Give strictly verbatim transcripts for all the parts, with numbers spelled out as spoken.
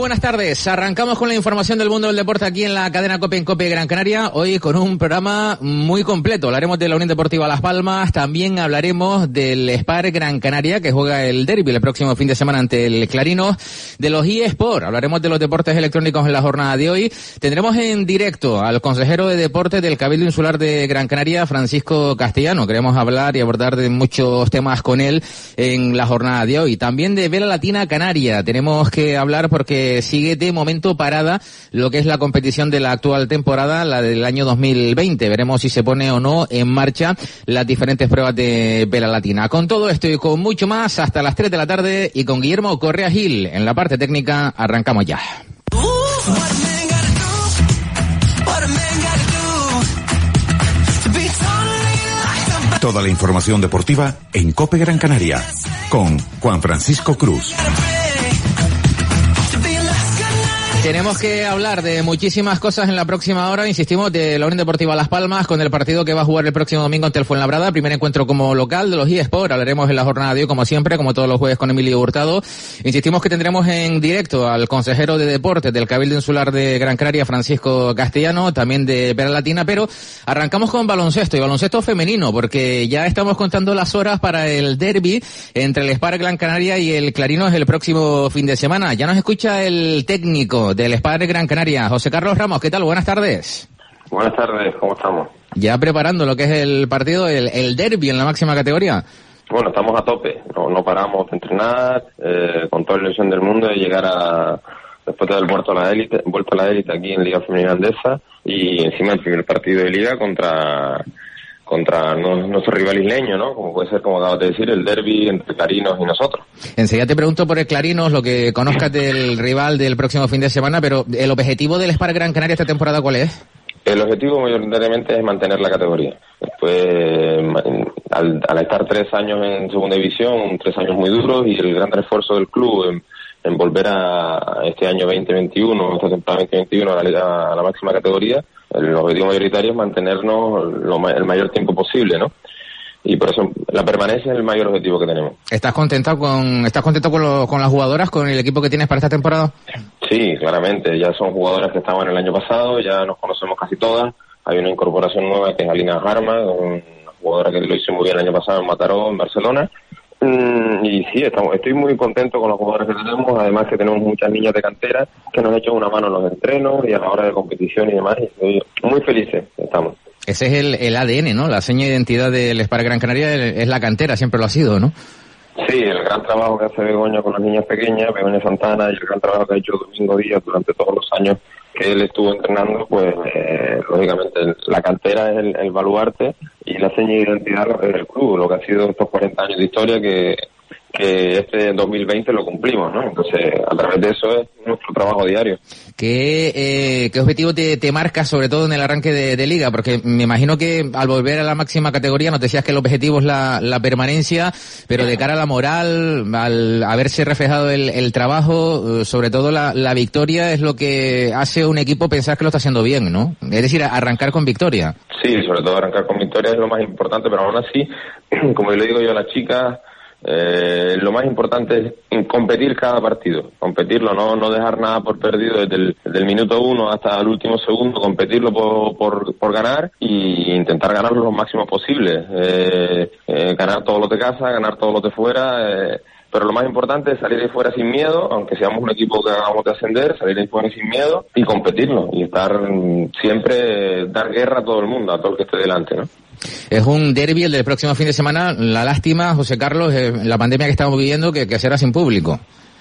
buenas tardes. Arrancamos con la información del mundo del deporte aquí en la cadena COPE en COPE Gran Canaria. Hoy con un programa muy completo. Hablaremos de la Unión Deportiva Las Palmas. También hablaremos del Spar Gran Canaria, que juega el derbi el próximo fin de semana ante el Clarinos. De los eSport. Hablaremos de los deportes electrónicos en la jornada de hoy. Tendremos en directo al consejero de deportes del Cabildo Insular de Gran Canaria, Francisco Castellano. Queremos hablar y abordar de muchos temas con él en la jornada de hoy. También de Vela Latina Canaria. Tenemos que hablar porque sigue de momento parada lo que es la competición de la actual temporada, la del año dos mil veinte. Veremos si se pone o no en marcha las diferentes pruebas de Vela Latina. Con todo esto y con mucho más, hasta las tres de la tarde, y con Guillermo Correa Gil en la parte técnica, arrancamos ya. Toda la información deportiva en COPE Gran Canaria con Juan Francisco Cruz. Tenemos que hablar de muchísimas cosas en la próxima hora. Insistimos, de la Unión Deportiva Las Palmas, con el partido que va a jugar el próximo domingo ante el Fuenlabrada, primer encuentro como local de los eSport. Hablaremos en la jornada de hoy, como siempre, como todos los jueves, con Emilio Hurtado. Insistimos que tendremos en directo al consejero de deportes del Cabildo Insular de Gran Canaria, Francisco Castellano, también de Vela Latina, pero arrancamos con baloncesto, y baloncesto femenino, porque ya estamos contando las horas para el derbi entre el Spar Gran Canaria y el Clarinos el próximo fin de semana. Ya nos escucha el técnico del Spar Gran Canaria, José Carlos Ramos. ¿Qué tal? Buenas tardes. Buenas tardes, ¿cómo estamos? Ya preparando lo que es el partido, el, el derbi en la máxima categoría. Bueno, estamos a tope, no, no paramos de entrenar, eh, con toda la ilusión del mundo de llegar a, después de haber vuelto a la élite, vuelto a la élite aquí en Liga Femenina Andesa, y encima el primer partido de Liga contra contra no, nuestro rival isleño, ¿no? Como puede ser, como acabas de decir, el derbi entre Clarinos y nosotros. Enseguida te pregunto por el Clarinos, lo que conozcas del rival del próximo fin de semana, pero ¿el objetivo del Spar Gran Canaria esta temporada cuál es? El objetivo mayoritariamente es mantener la categoría. Después, al, al estar tres años en segunda división, tres años muy duros, y el gran esfuerzo del club en, en volver a este año veinte veintiuno, esta temporada veinte veintiuno a la, a la máxima categoría, el objetivo mayoritario es mantenernos lo, el mayor tiempo posible, ¿no? Y por eso la permanencia es el mayor objetivo que tenemos. ¿Estás contento con estás contento con, lo, con las jugadoras, con el equipo que tienes para esta temporada? Sí, claramente. Ya son jugadoras que estaban el año pasado, ya nos conocemos casi todas. Hay una incorporación nueva que es Alina Harma, una jugadora que lo hizo muy bien el año pasado en Mataró, en Barcelona. Mm, y sí, estamos, estoy muy contento con los jugadores que tenemos, además que tenemos muchas niñas de cantera que nos echan una mano en los entrenos y a la hora de competición y demás. Y estoy muy felices, estamos. Ese es el, el A D N, ¿no? La seña de identidad del Spar Gran Canaria es la cantera, siempre lo ha sido, ¿no? Sí, el gran trabajo que hace Begoña con las niñas pequeñas, Begoña Santana, y el gran trabajo que ha hecho Domingo Díaz durante todos los años que él estuvo entrenando, pues eh, lógicamente la cantera es el, el baluarte y la seña de identidad del club, lo que ha sido estos cuarenta años de historia que, que este dos mil veinte lo cumplimos, ¿no? Entonces, a través de eso es nuestro trabajo diario. ¿Qué, eh, qué objetivo te, te marcas, sobre todo en el arranque de, de Liga? Porque me imagino que al volver a la máxima categoría nos decías que el objetivo es la, la permanencia, pero de cara a la moral, al haberse reflejado el, el trabajo, sobre todo la, la victoria es lo que hace un equipo pensar que lo está haciendo bien, ¿no? Es decir, arrancar con victoria. Sí, sobre todo arrancar con victoria es lo más importante, pero aún así, como yo le digo yo a las chicas, Eh, lo más importante es competir cada partido, competirlo, no no dejar nada por perdido desde el, desde el minuto uno hasta el último segundo, competirlo por, por, por ganar y intentar ganarlo lo máximo posible, eh, eh, ganar todos los de casa, ganar todos los de fuera, eh, pero lo más importante es salir de fuera sin miedo, aunque seamos un equipo que acabamos de ascender, salir de fuera sin miedo y competirlo y estar siempre, dar guerra a todo el mundo, a todo el que esté delante, ¿no? Es un derbi el del próximo fin de semana. La lástima, José Carlos, eh, la pandemia que estamos viviendo, que, que será sin público.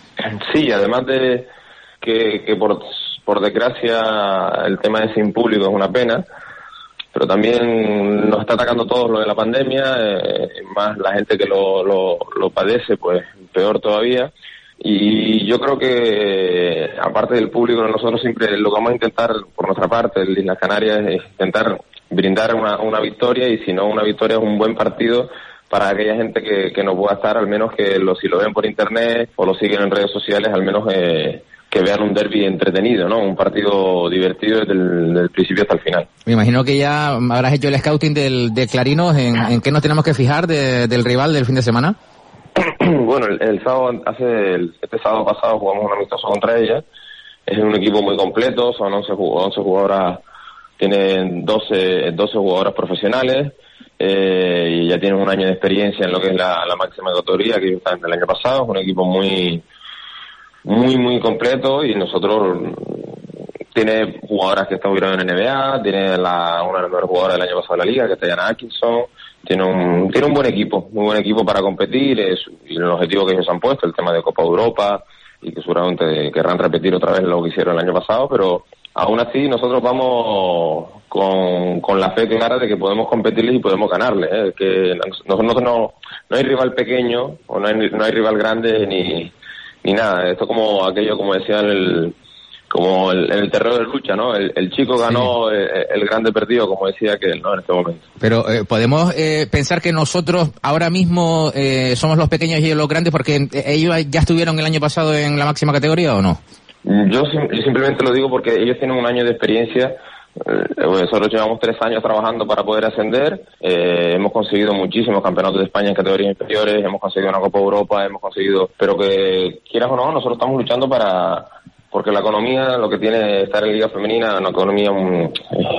Sí, además de que, que por, por desgracia el tema de sin público es una pena, pero también nos está atacando todos lo de la pandemia, eh, más la gente que lo, lo, lo padece, pues peor todavía. Y yo creo que, aparte del público, nosotros siempre lo que vamos a intentar por nuestra parte, el Islas Canarias, es intentar brindar una, una victoria, y si no una victoria es un buen partido para aquella gente que, que no pueda estar, al menos que lo, si lo ven por internet o lo siguen en redes sociales, al menos eh, que vean un derbi entretenido, ¿no? Un partido divertido desde el, desde el principio hasta el final. Me imagino que ya habrás hecho el scouting del, de Clarinos, en, en qué nos tenemos que fijar de, del rival del fin de semana. Bueno, el, el sábado, hace el, este sábado pasado jugamos un amistoso contra ella, es un equipo muy completo, son once, once jugadoras, tienen doce, doce jugadoras profesionales, eh, y ya tienen un año de experiencia en lo que es la, la máxima categoría, que están del año pasado. Es un equipo muy, muy, muy completo, y nosotros, tiene jugadoras que estuvieron en N B A, tiene la, una de las mejores jugadoras del año pasado de la liga, que es Diana Atkinson. Tiene un, tiene un buen equipo, muy buen equipo para competir, es, y el objetivo que ellos han puesto, el tema de Copa Europa, y que seguramente querrán repetir otra vez lo que hicieron el año pasado, pero aún así nosotros vamos con, con la fe clara de que podemos competirles y podemos ganarles, ¿eh? Que nosotros no, no hay rival pequeño, o no hay, no hay rival grande ni, ni nada. Esto como aquello, como decían el como el, en el terreno de lucha, ¿no? El, el chico ganó, sí. el, el grande perdió, como decía aquel, ¿no? En este momento. Pero eh, podemos eh, pensar que nosotros ahora mismo eh, somos los pequeños y ellos los grandes, porque ellos ya estuvieron el año pasado en la máxima categoría, ¿o no? Yo, yo simplemente lo digo porque ellos tienen un año de experiencia. Nosotros llevamos tres años trabajando para poder ascender, eh, hemos conseguido muchísimos campeonatos de España en categorías inferiores, hemos conseguido una Copa Europa, hemos conseguido, pero que quieras o no, nosotros estamos luchando para, porque la economía, lo que tiene estar en Liga Femenina, una economía, un,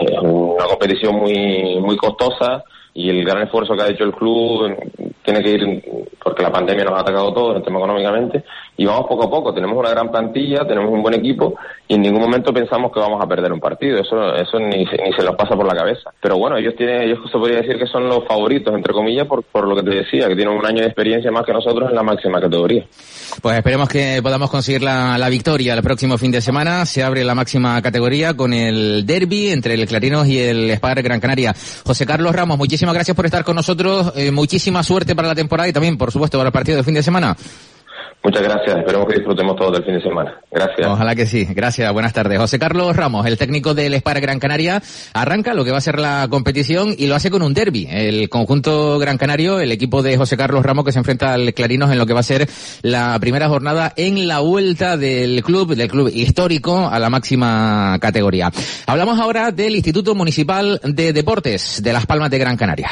una competición muy, muy costosa, y el gran esfuerzo que ha hecho el club tiene que ir, porque la pandemia nos ha atacado todo en el tema económicamente, y vamos poco a poco. Tenemos una gran plantilla, tenemos un buen equipo, y en ningún momento pensamos que vamos a perder un partido. Eso eso ni, ni se nos pasa por la cabeza. Pero bueno, ellos tienen, ellos se podría decir que son los favoritos, entre comillas, por, por lo que te decía, que tienen un año de experiencia más que nosotros en la máxima categoría. Pues esperemos que podamos conseguir la, la victoria el próximo fin de semana. Se abre la máxima categoría con el derbi entre el Clarinos y el Spar Gran Canaria. José Carlos Ramos, muchísimas gracias por estar con nosotros. Eh, muchísima suerte para la temporada y también, por supuesto, para el partido del fin de semana. Muchas gracias, esperemos que disfrutemos todos del fin de semana. Gracias. Ojalá que sí, gracias, buenas tardes. José Carlos Ramos, el técnico del Spar Gran Canaria, arranca lo que va a ser la competición y lo hace con un derbi. El conjunto gran canario, el equipo de José Carlos Ramos, que se enfrenta al Clarinos en lo que va a ser la primera jornada en la vuelta del club, del club histórico a la máxima categoría. Hablamos ahora del Instituto Municipal de Deportes de Las Palmas de Gran Canaria.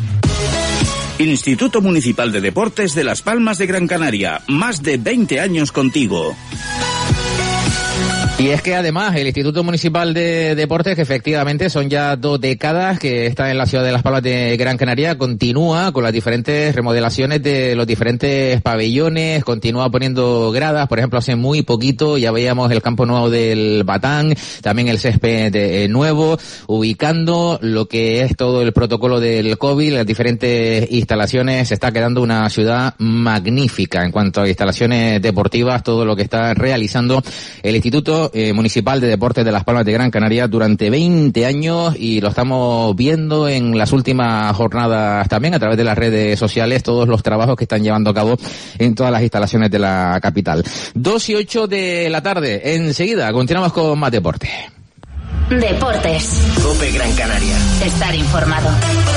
Instituto Municipal de Deportes de Las Palmas de Gran Canaria, más de veinte años contigo. Y es que además el Instituto Municipal de Deportes, que efectivamente son ya dos décadas que está en la ciudad de Las Palmas de Gran Canaria, continúa con las diferentes remodelaciones de los diferentes pabellones, continúa poniendo gradas. Por ejemplo, hace muy poquito ya veíamos el campo nuevo del Batán, también el césped eh, nuevo, ubicando lo que es todo el protocolo del COVID, las diferentes instalaciones. Se está quedando una ciudad magnífica en cuanto a instalaciones deportivas, todo lo que está realizando el Instituto Eh, Municipal de Deportes de Las Palmas de Gran Canaria durante veinte años, y lo estamos viendo en las últimas jornadas también a través de las redes sociales, todos los trabajos que están llevando a cabo en todas las instalaciones de la capital. Dos y ocho de la tarde, enseguida continuamos con más deporte. Deportes. COPE Gran Canaria. Estar informado.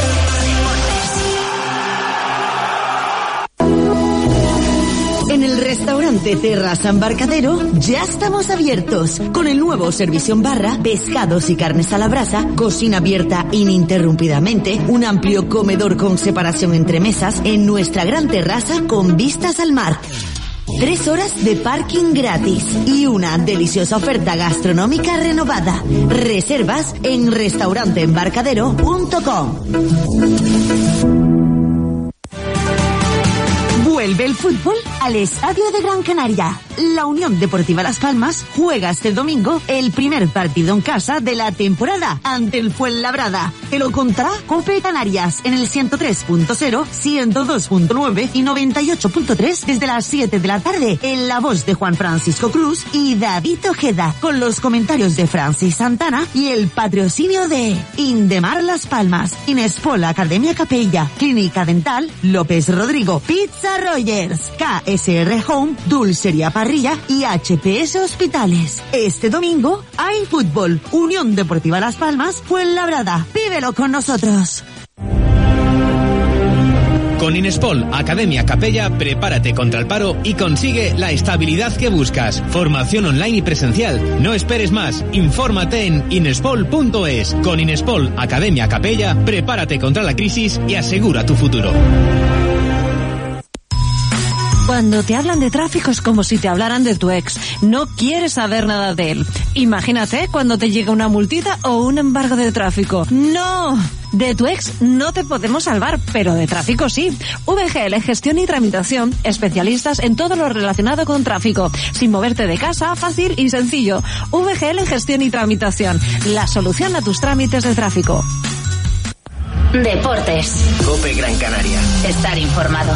En el restaurante Terraza Embarcadero ya estamos abiertos con el nuevo servicio en barra, pescados y carnes a la brasa, cocina abierta ininterrumpidamente, un amplio comedor con separación entre mesas en nuestra gran terraza con vistas al mar. Tres horas de parking gratis y una deliciosa oferta gastronómica renovada. Reservas en restaurante embarcadero punto com. Vuelve el fútbol al Estadio de Gran Canaria. La Unión Deportiva Las Palmas juega este domingo el primer partido en casa de la temporada ante el Fuenlabrada. Te lo contará COPE Canarias en el ciento tres punto cero, ciento dos punto nueve y noventa y ocho punto tres desde las siete de la tarde en la voz de Juan Francisco Cruz y David Ojeda, con los comentarios de Francis Santana y el patrocinio de Indemar Las Palmas, Inespol Academia Capella, Clínica Dental López Rodrigo, Pizza Rogers, K S R Home, Dulcería Parrilla y H P S Hospitales. Este domingo hay fútbol. Unión Deportiva Las Palmas, Fuenlabrada. Vívelo con nosotros. Con Inespol Academia Capella, prepárate contra el paro y consigue la estabilidad que buscas. Formación online y presencial. No esperes más. Infórmate en inespol punto es. Con Inespol Academia Capella, prepárate contra la crisis y asegura tu futuro. Cuando te hablan de tráfico es como si te hablaran de tu ex. No quieres saber nada de él. Imagínate cuando te llega una multita o un embargo de tráfico. ¡No! De tu ex no te podemos salvar, pero de tráfico sí. V G L Gestión y Tramitación, especialistas en todo lo relacionado con tráfico. Sin moverte de casa, fácil y sencillo. V G L Gestión y Tramitación, la solución a tus trámites de tráfico. Deportes. COPE Gran Canaria. Estar informado.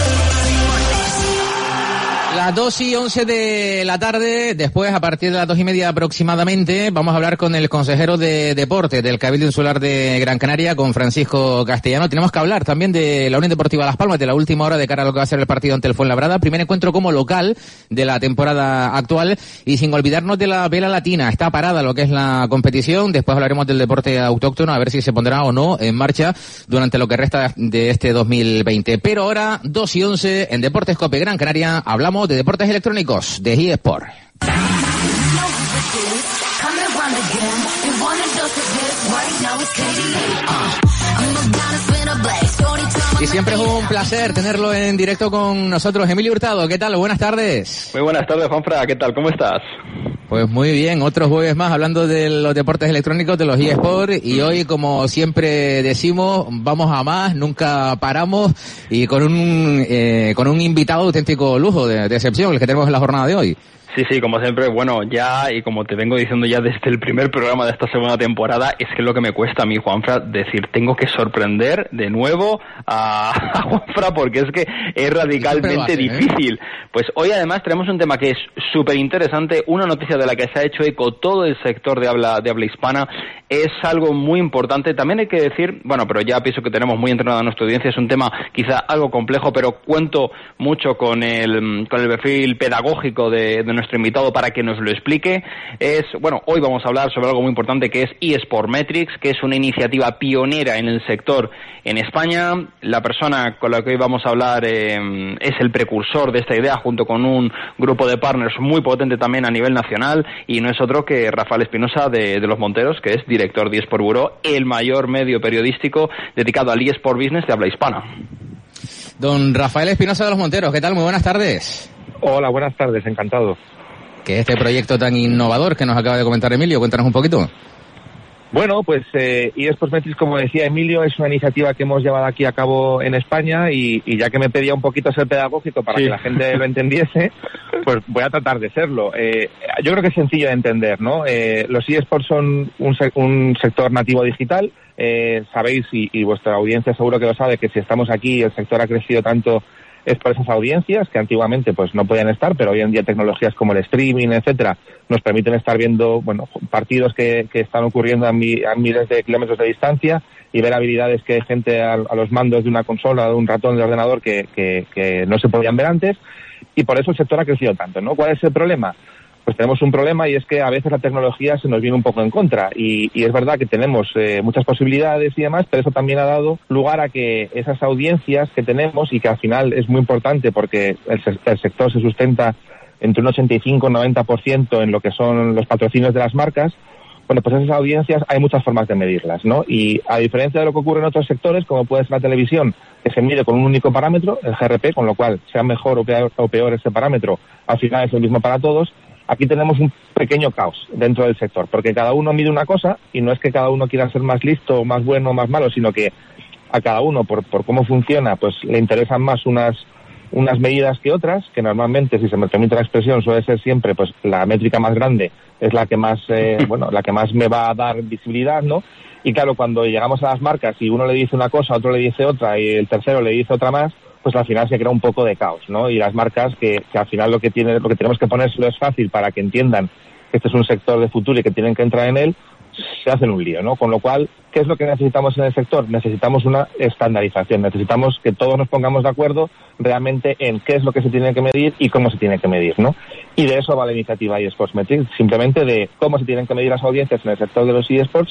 Las dos y once de la tarde, después a partir de las dos y media aproximadamente, vamos a hablar con el consejero de Deporte del Cabildo Insular de Gran Canaria, con Francisco Castellano. Tenemos que hablar también de la Unión Deportiva Las Palmas, de la última hora de cara a lo que va a ser el partido ante el Fuenlabrada. Primer encuentro como local de la temporada actual y sin olvidarnos de la vela latina. Está parada lo que es la competición. Después hablaremos del deporte autóctono, a ver si se pondrá o no en marcha durante lo que resta de este dos mil veinte. Pero ahora, dos y once, en Deportes COPE Gran Canaria, hablamos de deportes electrónicos de eSport. Y siempre es un placer tenerlo en directo con nosotros. Emilio Hurtado, ¿qué tal? Buenas tardes. Muy buenas tardes, Juanfra, ¿qué tal? ¿Cómo estás? Pues muy bien, otros jueves más hablando de los deportes electrónicos, de los eSports, y hoy, como siempre decimos, vamos a más, nunca paramos, y con un eh, con un invitado auténtico lujo, de, de excepción, el que tenemos en la jornada de hoy. Sí, sí, como siempre, bueno, ya, y como te vengo diciendo ya desde el primer programa de esta segunda temporada, es que lo que me cuesta a mí, Juanfra, decir, tengo que sorprender de nuevo a, a Juanfra, porque es que es radicalmente difícil. ¿eh? Pues hoy además tenemos un tema que es súper interesante, una noticia de la que se ha hecho eco todo el sector de habla, de habla hispana, es algo muy importante. También hay que decir, bueno, pero ya pienso que tenemos muy entrenada a nuestra audiencia, es un tema quizá algo complejo, pero cuento mucho con el, con el perfil pedagógico de, de nuestro invitado para que nos lo explique. Es, bueno, hoy vamos a hablar sobre algo muy importante que es eSport Metrics, que es una iniciativa pionera en el sector en España. La persona con la que hoy vamos a hablar eh, es el precursor de esta idea, junto con un grupo de partners muy potente también a nivel nacional, y no es otro que Rafael Espinosa de, de Los Monteros, que es director de eSport Bureau, el mayor medio periodístico dedicado al eSport business de habla hispana. Don Rafael Espinosa de Los Monteros, ¿qué tal? Muy buenas tardes. Hola, buenas tardes, encantado. ¿Qué es este proyecto tan innovador que nos acaba de comentar Emilio? Cuéntanos un poquito. Bueno, pues eh, eSports Metrics, como decía Emilio, es una iniciativa que hemos llevado aquí a cabo en España, y, y ya que me pedía un poquito ser pedagógico para sí. que la gente lo entendiese, pues voy a tratar de serlo. Eh, yo creo que es sencillo de entender, ¿no? Eh, los eSports son un, se- un sector nativo digital. Eh, sabéis, y, y vuestra audiencia seguro que lo sabe, que si estamos aquí el sector ha crecido tanto es por esas audiencias que antiguamente pues no podían estar, pero hoy en día tecnologías como el streaming, etcétera, nos permiten estar viendo, bueno, partidos que, que están ocurriendo a, mi, a miles de kilómetros de distancia, y ver habilidades que hay gente a, a los mandos de una consola, de un ratón de ordenador que, que, que no se podían ver antes, y por eso el sector ha crecido tanto, ¿no? ¿Cuál es el problema? Pues tenemos un problema, y es que a veces la tecnología se nos viene un poco en contra, y, y es verdad que tenemos eh, muchas posibilidades y demás, pero eso también ha dado lugar a que esas audiencias que tenemos, y que al final es muy importante porque el, el sector se sustenta entre un ochenta y cinco y un noventa por ciento en lo que son los patrocinios de las marcas, bueno, pues esas audiencias hay muchas formas de medirlas, ¿no? Y a diferencia de lo que ocurre en otros sectores, como puede ser la televisión, que se mide con un único parámetro, el G R P, con lo cual sea mejor o peor, o peor ese parámetro, al final es el mismo para todos. Aquí tenemos un pequeño caos dentro del sector, porque cada uno mide una cosa, y no es que cada uno quiera ser más listo, más bueno o más malo, sino que a cada uno, por, por cómo funciona, pues le interesan más unas unas medidas que otras, que normalmente, si se me permite la expresión, suele ser siempre pues la métrica más grande es la que más eh, bueno, la que más me va a dar visibilidad, ¿no? Y claro, cuando llegamos a las marcas y uno le dice una cosa, otro le dice otra y el tercero le dice otra más, pues al final se crea un poco de caos, ¿no? Y las marcas que, que al final lo que tiene, lo que tenemos que ponérselo es fácil para que entiendan que este es un sector de futuro y que tienen que entrar en él, se hacen un lío, ¿no? Con lo cual, ¿qué es lo que necesitamos en el sector? Necesitamos una estandarización, necesitamos que todos nos pongamos de acuerdo realmente en qué es lo que se tiene que medir y cómo se tiene que medir, ¿no? Y de eso va la iniciativa eSports Metrics, simplemente de cómo se tienen que medir las audiencias en el sector de los eSports,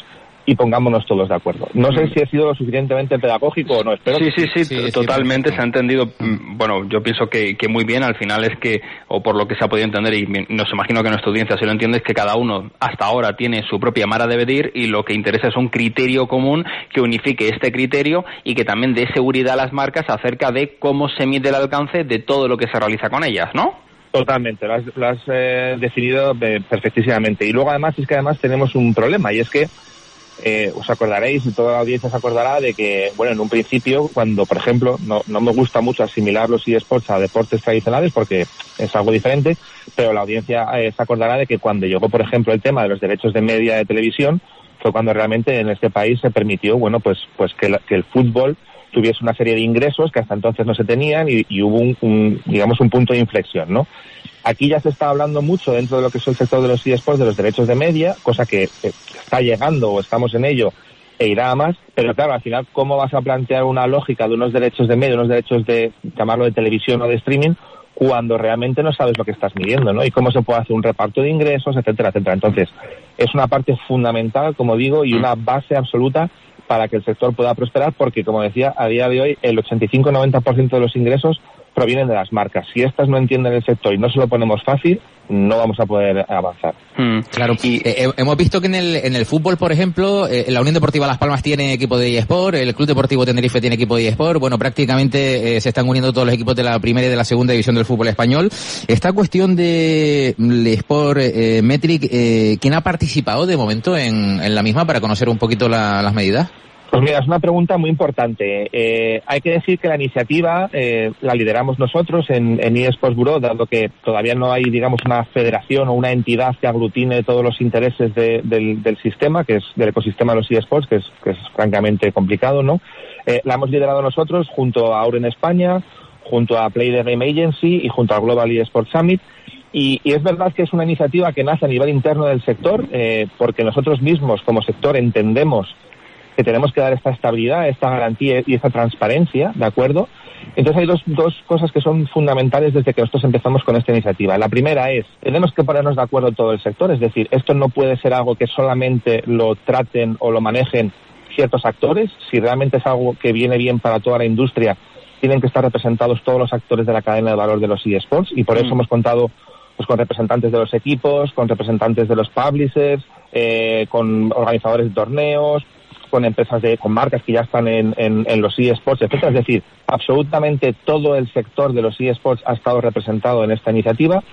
y pongámonos todos de acuerdo. No sé si he sido lo suficientemente pedagógico o no, espero. Sí, sí, sí, sí, totalmente sí, se ha entendido. Bueno, yo pienso que, que muy bien, al final es que, o por lo que se ha podido entender, y nos imagino que nuestra audiencia se lo entiende, es que cada uno hasta ahora tiene su propia vara de medir y lo que interesa es un criterio común que unifique este criterio y que también dé seguridad a las marcas acerca de cómo se mide el alcance de todo lo que se realiza con ellas, ¿no? Totalmente, lo has, lo has eh, definido eh, perfectísimamente. Y luego además es que además tenemos un problema, y es que Eh, os acordaréis, y toda la audiencia se acordará de que, bueno, en un principio, cuando, por ejemplo, no, no me gusta mucho asimilar los eSports a deportes tradicionales porque es algo diferente, pero la audiencia eh, se acordará de que cuando llegó, por ejemplo, el tema de los derechos de media de televisión, fue cuando realmente en este país se permitió, bueno, pues, pues que, la, que el fútbol tuviese una serie de ingresos que hasta entonces no se tenían y, y hubo un, un, digamos, un punto de inflexión, ¿no? Aquí ya se está hablando mucho dentro de lo que es el sector de los eSports de los derechos de media, cosa que eh, está llegando o estamos en ello e irá a más, pero claro, al final, ¿cómo vas a plantear una lógica de unos derechos de media, unos derechos de, llamarlo de televisión o de streaming, cuando realmente no sabes lo que estás midiendo, ¿no? Y cómo se puede hacer un reparto de ingresos, etcétera, etcétera. Entonces, es una parte fundamental, como digo, y una base absoluta para que el sector pueda prosperar, porque, como decía, a día de hoy el ochenta y cinco a noventa por ciento de los ingresos provienen de las marcas. Si estas no entienden el sector y no se lo ponemos fácil, no vamos a poder avanzar. Mm, claro. Y eh, hemos visto que en el en el fútbol, por ejemplo, eh, la Unión Deportiva Las Palmas tiene equipo de eSport, el Club Deportivo Tenerife tiene equipo de eSport. Bueno, prácticamente eh, se están uniendo todos los equipos de la primera y de la segunda división del fútbol español. Esta cuestión de eSport eh, Metric, eh, ¿quién ha participado de momento en, en la misma para conocer un poquito la, las medidas? Pues mira, es una pregunta muy importante. Eh, hay que decir que la iniciativa eh, la lideramos nosotros en, en eSports Bureau, dado que todavía no hay, digamos, una federación o una entidad que aglutine todos los intereses de, del, del sistema, que es del ecosistema de los eSports, que es, que es francamente complicado, ¿no? Eh, la hemos liderado nosotros junto a Auren España, junto a Play the Game Agency y junto al Global eSports Summit. Y, y es verdad que es una iniciativa que nace a nivel interno del sector, eh, porque nosotros mismos como sector entendemos que tenemos que dar esta estabilidad, esta garantía y esta transparencia, ¿de acuerdo? Entonces hay dos, dos cosas que son fundamentales desde que nosotros empezamos con esta iniciativa. La primera es, tenemos que ponernos de acuerdo todo el sector, es decir, esto no puede ser algo que solamente lo traten o lo manejen ciertos actores. Si realmente es algo que viene bien para toda la industria, tienen que estar representados todos los actores de la cadena de valor de los eSports, y por eso mm. hemos contado pues con representantes de los equipos, con representantes de los publishers, eh, con organizadores de torneos, con empresas de, con marcas que ya están en, en, en los eSports, etcétera. Es decir, absolutamente todo el sector de los eSports ha estado representado en esta iniciativa.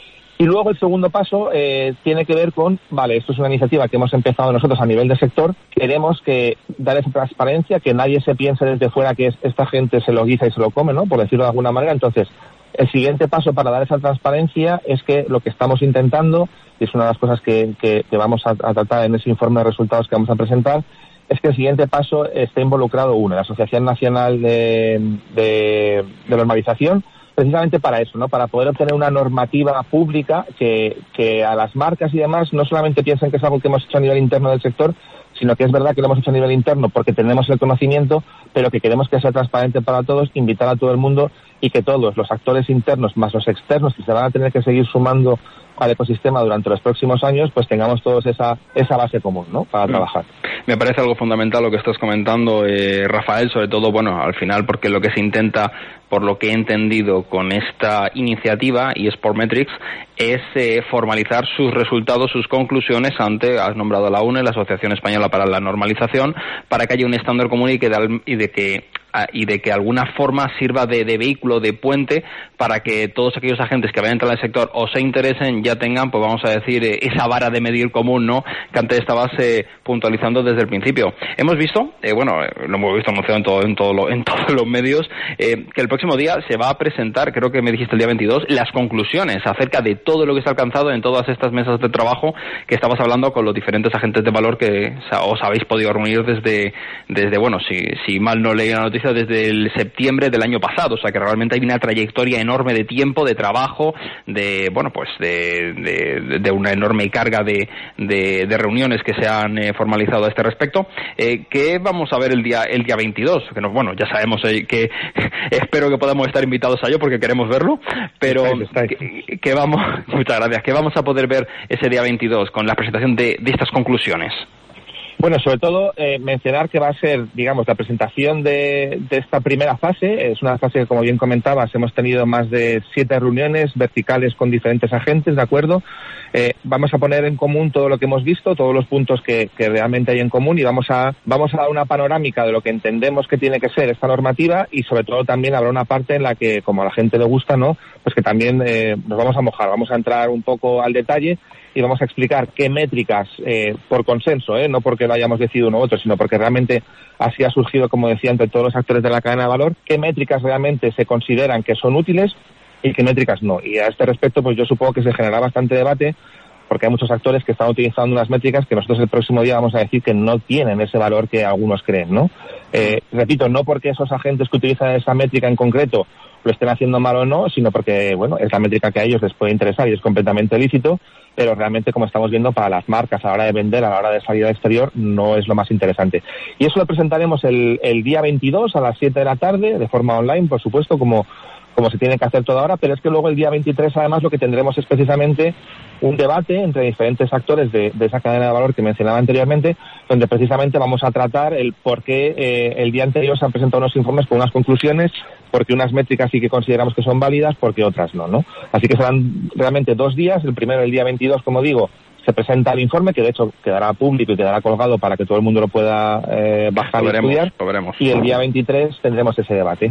Y luego el segundo paso eh, tiene que ver con, vale, esto es una iniciativa que hemos empezado nosotros a nivel de sector, queremos que dar esa transparencia, que nadie se piense desde fuera que es, esta gente se lo guisa y se lo come, ¿no? Por decirlo de alguna manera. Entonces, el siguiente paso para dar esa transparencia es que lo que estamos intentando, y es una de las cosas que, que, que vamos a, a tratar en ese informe de resultados que vamos a presentar, es que el siguiente paso esté involucrado uno, la Asociación Nacional de, de, de Normalización, precisamente para eso, ¿no? Para poder obtener una normativa pública que, que a las marcas y demás no solamente piensen que es algo que hemos hecho a nivel interno del sector, sino que es verdad que lo hemos hecho a nivel interno porque tenemos el conocimiento, pero que queremos que sea transparente para todos, invitar a todo el mundo y que todos los actores internos más los externos que se van a tener que seguir sumando al ecosistema durante los próximos años, pues tengamos todos esa esa base común, ¿no? Para mm. trabajar. Me parece algo fundamental lo que estás comentando, eh, Rafael, sobre todo, bueno, al final, porque lo que se intenta, por lo que he entendido con esta iniciativa eSport Metrics, es eh, formalizar sus resultados, sus conclusiones ante, has nombrado a la U N E, la Asociación Española para la Normalización, para que haya un estándar común y, que de, y de que y de que de alguna forma sirva de, de vehículo, de puente, para que todos aquellos agentes que vayan a entrar en el sector o se interesen ya tengan, pues vamos a decir, eh, esa vara de medir común, ¿no?, que antes estabas eh, puntualizando desde el principio. Hemos visto, eh, bueno, eh, lo hemos visto anunciado en, todo, en, todo lo, en todos los medios, eh, que el próximo día se va a presentar, creo que me dijiste el día veintidós, las conclusiones acerca de todo lo que se ha alcanzado en todas estas mesas de trabajo que estabas hablando con los diferentes agentes de valor que os habéis podido reunir desde, desde bueno, si, si mal no leí la noticia, desde el septiembre del año pasado, o sea que realmente hay una trayectoria enorme de tiempo, de trabajo, de, bueno, pues de, de, de una enorme carga de, de, de reuniones que se han eh, formalizado a este respecto. Eh, ¿Qué vamos a ver el día el día veintidós? Que nos, bueno, ya sabemos eh, que espero que podamos estar invitados a ello porque queremos verlo, pero que, que vamos, muchas gracias, que vamos a poder ver ese día veintidós con la presentación de, de estas conclusiones. Bueno, sobre todo eh, mencionar que va a ser, digamos, la presentación de, de esta primera fase. Es una fase que, como bien comentabas, hemos tenido más de siete reuniones verticales con diferentes agentes, ¿de acuerdo? Eh, vamos a poner en común todo lo que hemos visto, todos los puntos que, que realmente hay en común, y vamos a vamos a dar una panorámica de lo que entendemos que tiene que ser esta normativa, y sobre todo también habrá una parte en la que, como a la gente le gusta, ¿no?, pues que también eh, nos vamos a mojar, vamos a entrar un poco al detalle y vamos a explicar qué métricas, eh, por consenso, eh, no porque lo hayamos decidido uno u otro, sino porque realmente así ha surgido, como decía, entre todos los actores de la cadena de valor, qué métricas realmente se consideran que son útiles y qué métricas no. Y a este respecto, pues yo supongo que se genera bastante debate, porque hay muchos actores que están utilizando unas métricas que nosotros el próximo día vamos a decir que no tienen ese valor que algunos creen, ¿no? Eh, repito, no porque esos agentes que utilizan esa métrica en concreto lo estén haciendo mal o no, sino porque, bueno, es la métrica que a ellos les puede interesar y es completamente lícito, pero realmente, como estamos viendo, para las marcas a la hora de vender, a la hora de salir al exterior, no es lo más interesante. Y eso lo presentaremos el, el día veintidós a las siete de la tarde, de forma online, por supuesto, como como se tiene que hacer todo ahora, pero es que luego el día veintitrés, además, lo que tendremos es precisamente un debate entre diferentes actores de, de esa cadena de valor que mencionaba anteriormente, donde precisamente vamos a tratar el por qué eh, el día anterior se han presentado unos informes con unas conclusiones, porque unas métricas sí que consideramos que son válidas, porque otras no, ¿no? Así que serán realmente dos días. El primero, el día veintidós, como digo, se presenta el informe, que de hecho quedará público y quedará colgado para que todo el mundo lo pueda eh, bajar lo y veremos, estudiar. lo veremos. Y el día veintitrés tendremos ese debate.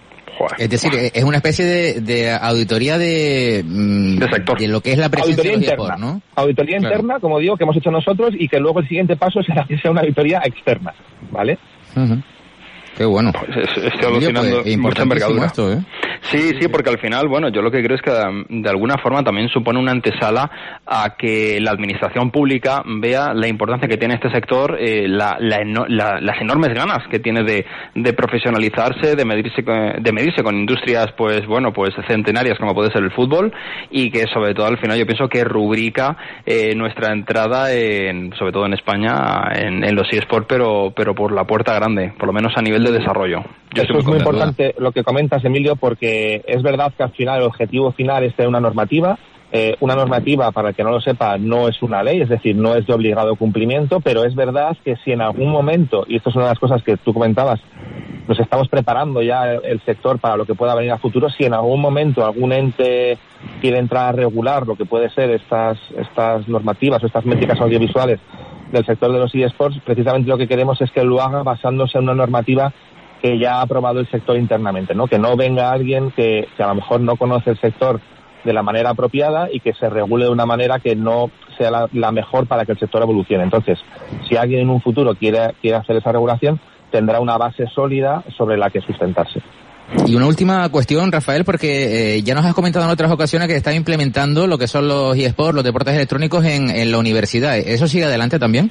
Es decir, es una especie de, de auditoría de, de, sector. de lo que es la presencia auditoría de los interna, eSports, ¿no? Auditoría Claro. interna, como digo, que hemos hecho nosotros, y que luego el siguiente paso será que sea una auditoría externa, ¿vale? Uh-huh. Qué bueno. Pues estoy alucinando pues, mucha envergadura. Esto, ¿eh? Sí, sí, porque al final, bueno, yo lo que creo es que de alguna forma también supone una antesala a que la administración pública vea la importancia que tiene este sector, eh, la, la, la, las enormes ganas que tiene de, de profesionalizarse, de medirse, de medirse con industrias, pues bueno, pues centenarias como puede ser el fútbol, y que sobre todo al final yo pienso que rubrica eh, nuestra entrada, en, sobre todo en España, en, en los eSports, pero, pero por la puerta grande, por lo menos a nivel de desarrollo. Yo Eso es muy importante lo que comentas, Emilio, porque es verdad que al final el objetivo final es tener una normativa. Eh, una normativa, para el que no lo sepa, no es una ley, es decir, no es de obligado cumplimiento, pero es verdad que si en algún momento, y esto es una de las cosas que tú comentabas, nos estamos preparando ya el, el sector para lo que pueda venir a futuro, si en algún momento algún ente quiere entrar a regular lo que puede ser estas, estas normativas o estas métricas audiovisuales del sector de los eSports, precisamente lo que queremos es que lo haga basándose en una normativa que ya ha aprobado el sector internamente, ¿no? Que no venga alguien que, que a lo mejor no conoce el sector de la manera apropiada y que se regule de una manera que no sea la, la mejor para que el sector evolucione. Entonces, si alguien en un futuro quiere, quiere hacer esa regulación, tendrá una base sólida sobre la que sustentarse. Y una última cuestión, Rafael, porque eh, ya nos has comentado en otras ocasiones que están implementando lo que son los eSports, los deportes electrónicos en, en la universidad. ¿Eso sigue adelante también?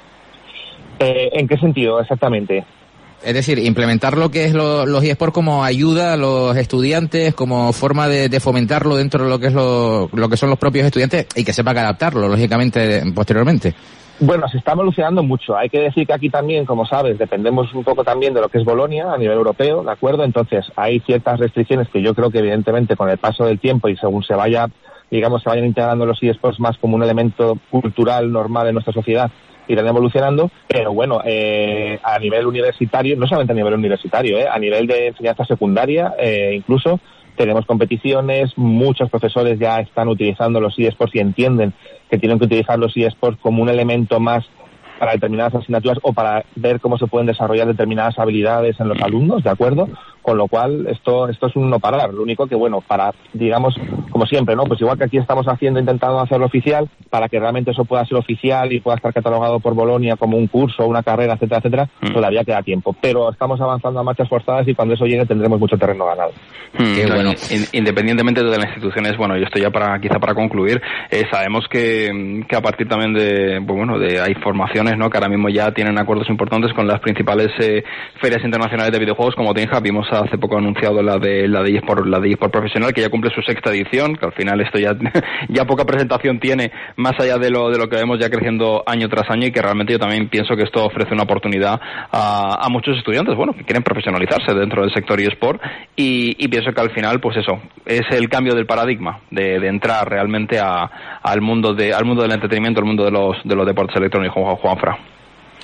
Eh, ¿En qué sentido exactamente? Es decir, implementar lo que es lo, los eSports como ayuda a los estudiantes, como forma de, de fomentarlo dentro de lo que es lo, lo que son los propios estudiantes, y que sepa que adaptarlo, lógicamente, posteriormente. Bueno, se está evolucionando mucho. Hay que decir que aquí también, como sabes, dependemos un poco también de lo que es Bolonia a nivel europeo, ¿de acuerdo? Entonces, hay ciertas restricciones que yo creo que, evidentemente, con el paso del tiempo y según se vaya, digamos, se vayan integrando los eSports más como un elemento cultural normal en nuestra sociedad, irán evolucionando, pero bueno, eh, a nivel universitario, no solamente a nivel universitario, eh, a nivel de enseñanza secundaria, eh, incluso tenemos competiciones, muchos profesores ya están utilizando los eSports y entienden que tienen que utilizar los eSports como un elemento más para determinadas asignaturas o para ver cómo se pueden desarrollar determinadas habilidades en los alumnos, ¿de acuerdo? Con lo cual, esto esto es un no parar. Lo único que, bueno, para, digamos, como siempre, ¿no? Pues igual que aquí estamos haciendo, intentando hacerlo oficial, para que realmente eso pueda ser oficial y pueda estar catalogado por Bolonia como un curso, una carrera, etcétera, etcétera, mm. todavía queda tiempo. Pero estamos avanzando a marchas forzadas y cuando eso llegue tendremos mucho terreno ganado. Mm, Qué bueno. Independientemente de las instituciones, bueno, yo estoy ya para, quizá para concluir, eh, sabemos que, que a partir también de, bueno, de, hay formaciones, ¿no? Que ahora mismo ya tienen acuerdos importantes con las principales eh, ferias internacionales de videojuegos como TINJA. Vimos hace poco anunciado la de la de eSport, la de eSport profesional, que ya cumple su sexta edición, que al final esto ya ya poca presentación tiene, más allá de lo de lo que vemos ya creciendo año tras año, y que realmente yo también pienso que esto ofrece una oportunidad a, a muchos estudiantes, bueno, que quieren profesionalizarse dentro del sector eSport, y, y pienso que al final, pues eso, es el cambio del paradigma de, de entrar realmente a, al mundo de al mundo del entretenimiento, al mundo de los de los deportes electrónicos, Juanfra.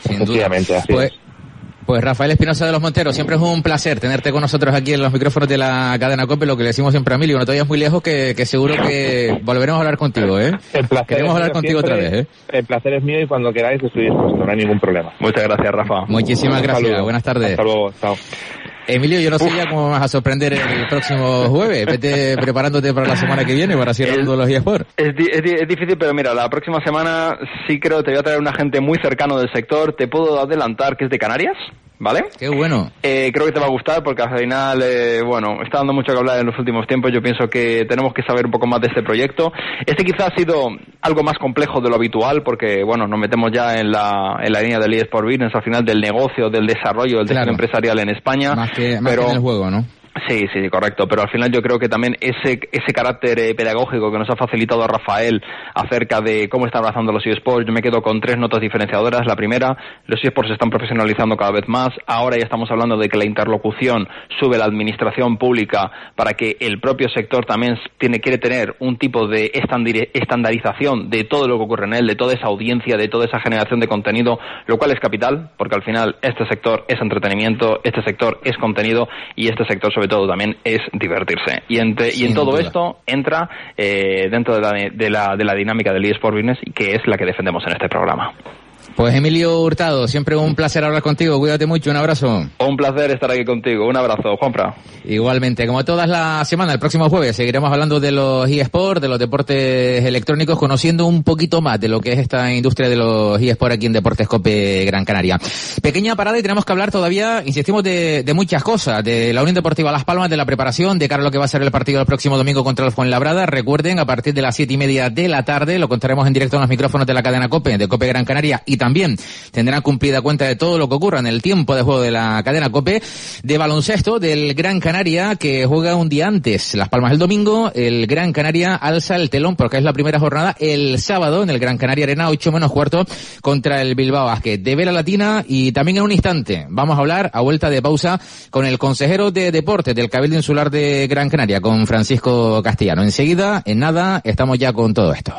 Efectivamente, así pues, es. Pues Rafael Espinosa de los Monteros, siempre es un placer tenerte con nosotros aquí en los micrófonos de la cadena COPE, lo que le decimos siempre a Emilio, no te vayas muy lejos, que, que seguro que volveremos a hablar contigo, ¿eh? El placer Queremos hablar contigo siempre, otra vez, ¿eh? El placer es mío y cuando queráis estoy dispuesto, no hay ningún problema. Muchas gracias, Rafa. Muchísimas Un gracias, saludo. buenas tardes. Hasta luego, chao. Emilio, yo no sé ya cómo vas a sorprender el próximo jueves. Vete preparándote para la semana que viene, para seguir hablando de los eSports. Es, di- es, di- es difícil, pero mira, la próxima semana sí creo que te voy a traer un agente muy cercano del sector. Te puedo adelantar que es de Canarias, ¿vale? Qué bueno. Eh, creo que te va a gustar porque al final, eh, bueno, está dando mucho que hablar en los últimos tiempos. Yo pienso que tenemos que saber un poco más de este proyecto. Este quizás ha sido algo más complejo de lo habitual porque, bueno, nos metemos ya en la, en la línea del eSport Business, al final del negocio, del desarrollo, del Claro. tejido empresarial en España. Más que, más pero que en el juego, ¿no? Sí, sí, correcto, pero al final yo creo que también ese ese carácter eh, pedagógico que nos ha facilitado Rafael acerca de cómo está abrazando los eSports, yo me quedo con tres notas diferenciadoras. La primera, los eSports se están profesionalizando cada vez más, ahora ya estamos hablando de que la interlocución sube la administración pública para que el propio sector también tiene quiere tener un tipo de estandari- estandarización de todo lo que ocurre en él, de toda esa audiencia, de toda esa generación de contenido, lo cual es capital, porque al final este sector es entretenimiento, este sector es contenido y este sector sobre todo también es divertirse. Y, entre, y en Sin todo duda. esto entra eh, dentro de la, de, la, de la dinámica del eSport Business, y que es la que defendemos en este programa. Pues Emilio Hurtado, siempre un placer hablar contigo. Cuídate mucho, un abrazo. Un placer estar aquí contigo. Un abrazo, Juanfra. Igualmente, como todas las semanas, el próximo jueves seguiremos hablando de los eSports, de los deportes electrónicos, conociendo un poquito más de lo que es esta industria de los eSports aquí en Deportes COPE Gran Canaria. Pequeña parada y tenemos que hablar todavía, insistimos, de, de muchas cosas, de la Unión Deportiva Las Palmas, de la preparación, de cara a lo que va a ser el partido el próximo domingo contra el Fuenlabrada. Recuerden, a partir de las siete y media de la tarde, lo contaremos en directo en los micrófonos de la cadena COPE, de COPE Gran Canaria, y también tendrán cumplida cuenta de todo lo que ocurra en el tiempo de juego de la cadena COPE, de baloncesto del Gran Canaria, que juega un día antes, Las Palmas el domingo. El Gran Canaria alza el telón porque es la primera jornada el sábado en el Gran Canaria Arena, ocho menos cuarto, contra el Bilbao Basket de Vela Latina. Y también en un instante vamos a hablar, a vuelta de pausa, con el consejero de deportes del Cabildo Insular de Gran Canaria, con Francisco Castellano. Enseguida, en nada, estamos ya con todo esto.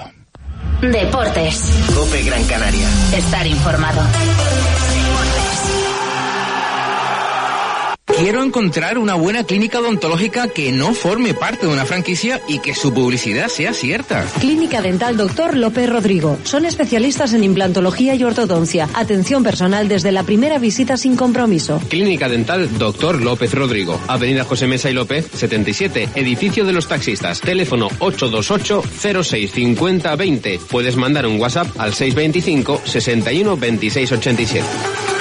Deportes. COPE Gran Canaria. Estar informado. Quiero encontrar una buena clínica odontológica que no forme parte de una franquicia y que su publicidad sea cierta. Clínica Dental Doctor López Rodrigo. Son especialistas en implantología y ortodoncia. Atención personal desde la primera visita sin compromiso. Clínica Dental Doctor López Rodrigo. Avenida José Mesa y López, setenta y siete, edificio de los taxistas. Teléfono ocho dos ocho, cero seis cinco cero dos cero. Puedes mandar un WhatsApp al seis veinticinco, sesenta y uno, veintiséis ochenta y siete.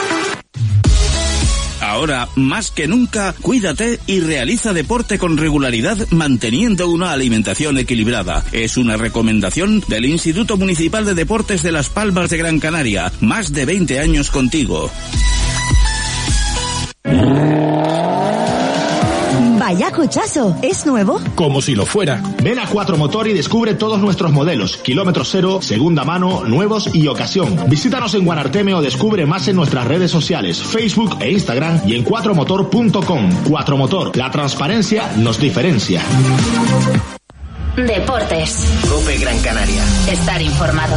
Ahora, más que nunca, cuídate y realiza deporte con regularidad manteniendo una alimentación equilibrada. Es una recomendación del Instituto Municipal de Deportes de Las Palmas de Gran Canaria. Más de veinte años contigo. Vaya cochazo, ¿es nuevo? Como si lo fuera. Ven a Cuatro Motor y descubre todos nuestros modelos, kilómetro cero, segunda mano, nuevos y ocasión. Visítanos en Guanarteme o descubre más en nuestras redes sociales, Facebook e Instagram y en cuatro motor punto com. Cuatro Motor, la transparencia nos diferencia. Deportes. COPE Gran Canaria. Estar informado.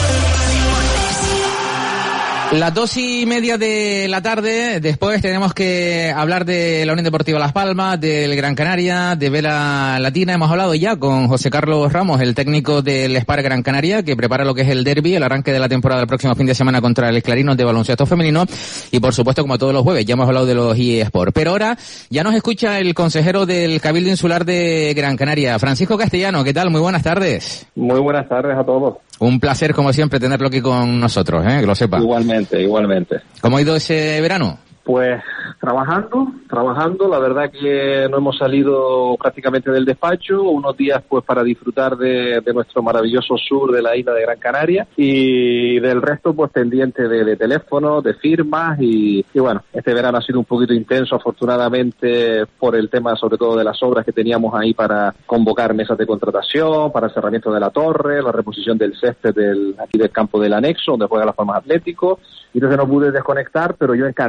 Las dos y media de la tarde, después tenemos que hablar de la Unión Deportiva Las Palmas, del Gran Canaria, de Vela Latina. Hemos hablado ya con José Carlos Ramos, el técnico del Spar Gran Canaria, que prepara lo que es el derbi, el arranque de la temporada del próximo fin de semana contra el Clarinos de baloncesto femenino. Y por supuesto, como todos los jueves, ya hemos hablado de los eSports. Pero ahora ya nos escucha el consejero del Cabildo Insular de Gran Canaria, Francisco Castellano. ¿Qué tal? Muy buenas tardes. Muy buenas tardes a todos. Un placer, como siempre, tenerlo aquí con nosotros, ¿eh? Que lo sepa. Igualmente, igualmente. ¿Cómo ha ido ese verano? Pues trabajando, trabajando, la verdad que no hemos salido prácticamente del despacho, unos días pues para disfrutar de, de nuestro maravilloso sur de la isla de Gran Canaria y del resto pues pendiente de, de teléfonos, de firmas y, y bueno, este verano ha sido un poquito intenso afortunadamente por el tema sobre todo de las obras que teníamos ahí para convocar mesas de contratación, para el cerramiento de la torre, la reposición del césped del, aquí del campo del anexo donde juega Las Palmas Atlético y entonces no pude desconectar, pero yo encantado.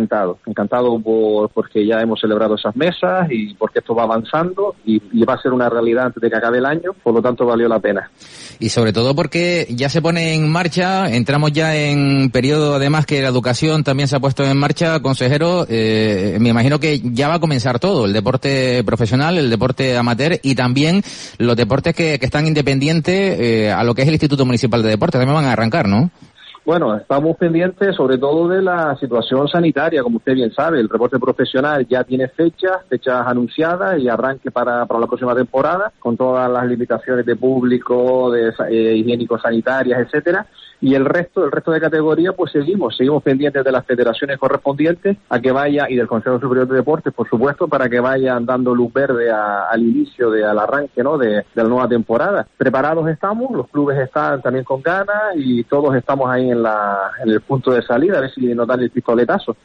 encantado por porque ya hemos celebrado esas mesas y porque esto va avanzando y, y va a ser una realidad antes de que acabe el año, por lo tanto valió la pena. Y sobre todo porque ya se pone en marcha, entramos ya en periodo, además que la educación también se ha puesto en marcha, consejero, eh, me imagino que ya va a comenzar todo, el deporte profesional, el deporte amateur y también los deportes que, que están independientes eh, a lo que es el Instituto Municipal de Deportes, también van a arrancar, ¿no? Bueno, estamos pendientes sobre todo de la situación sanitaria, como usted bien sabe, el deporte profesional ya tiene fechas, fechas anunciadas y arranque para, para la próxima temporada, con todas las limitaciones de público, de eh, higiénico-sanitarias, etcétera. Y el resto, el resto de categorías, pues seguimos, seguimos pendientes de las federaciones correspondientes a que vaya, y del Consejo Superior de Deportes, por supuesto, para que vayan dando luz verde a, al inicio, de, al arranque, ¿no?, de, de la nueva temporada. Preparados estamos, los clubes están también con ganas y todos estamos ahí en la, en el punto de salida, a ver si nos dan el pistoletazo.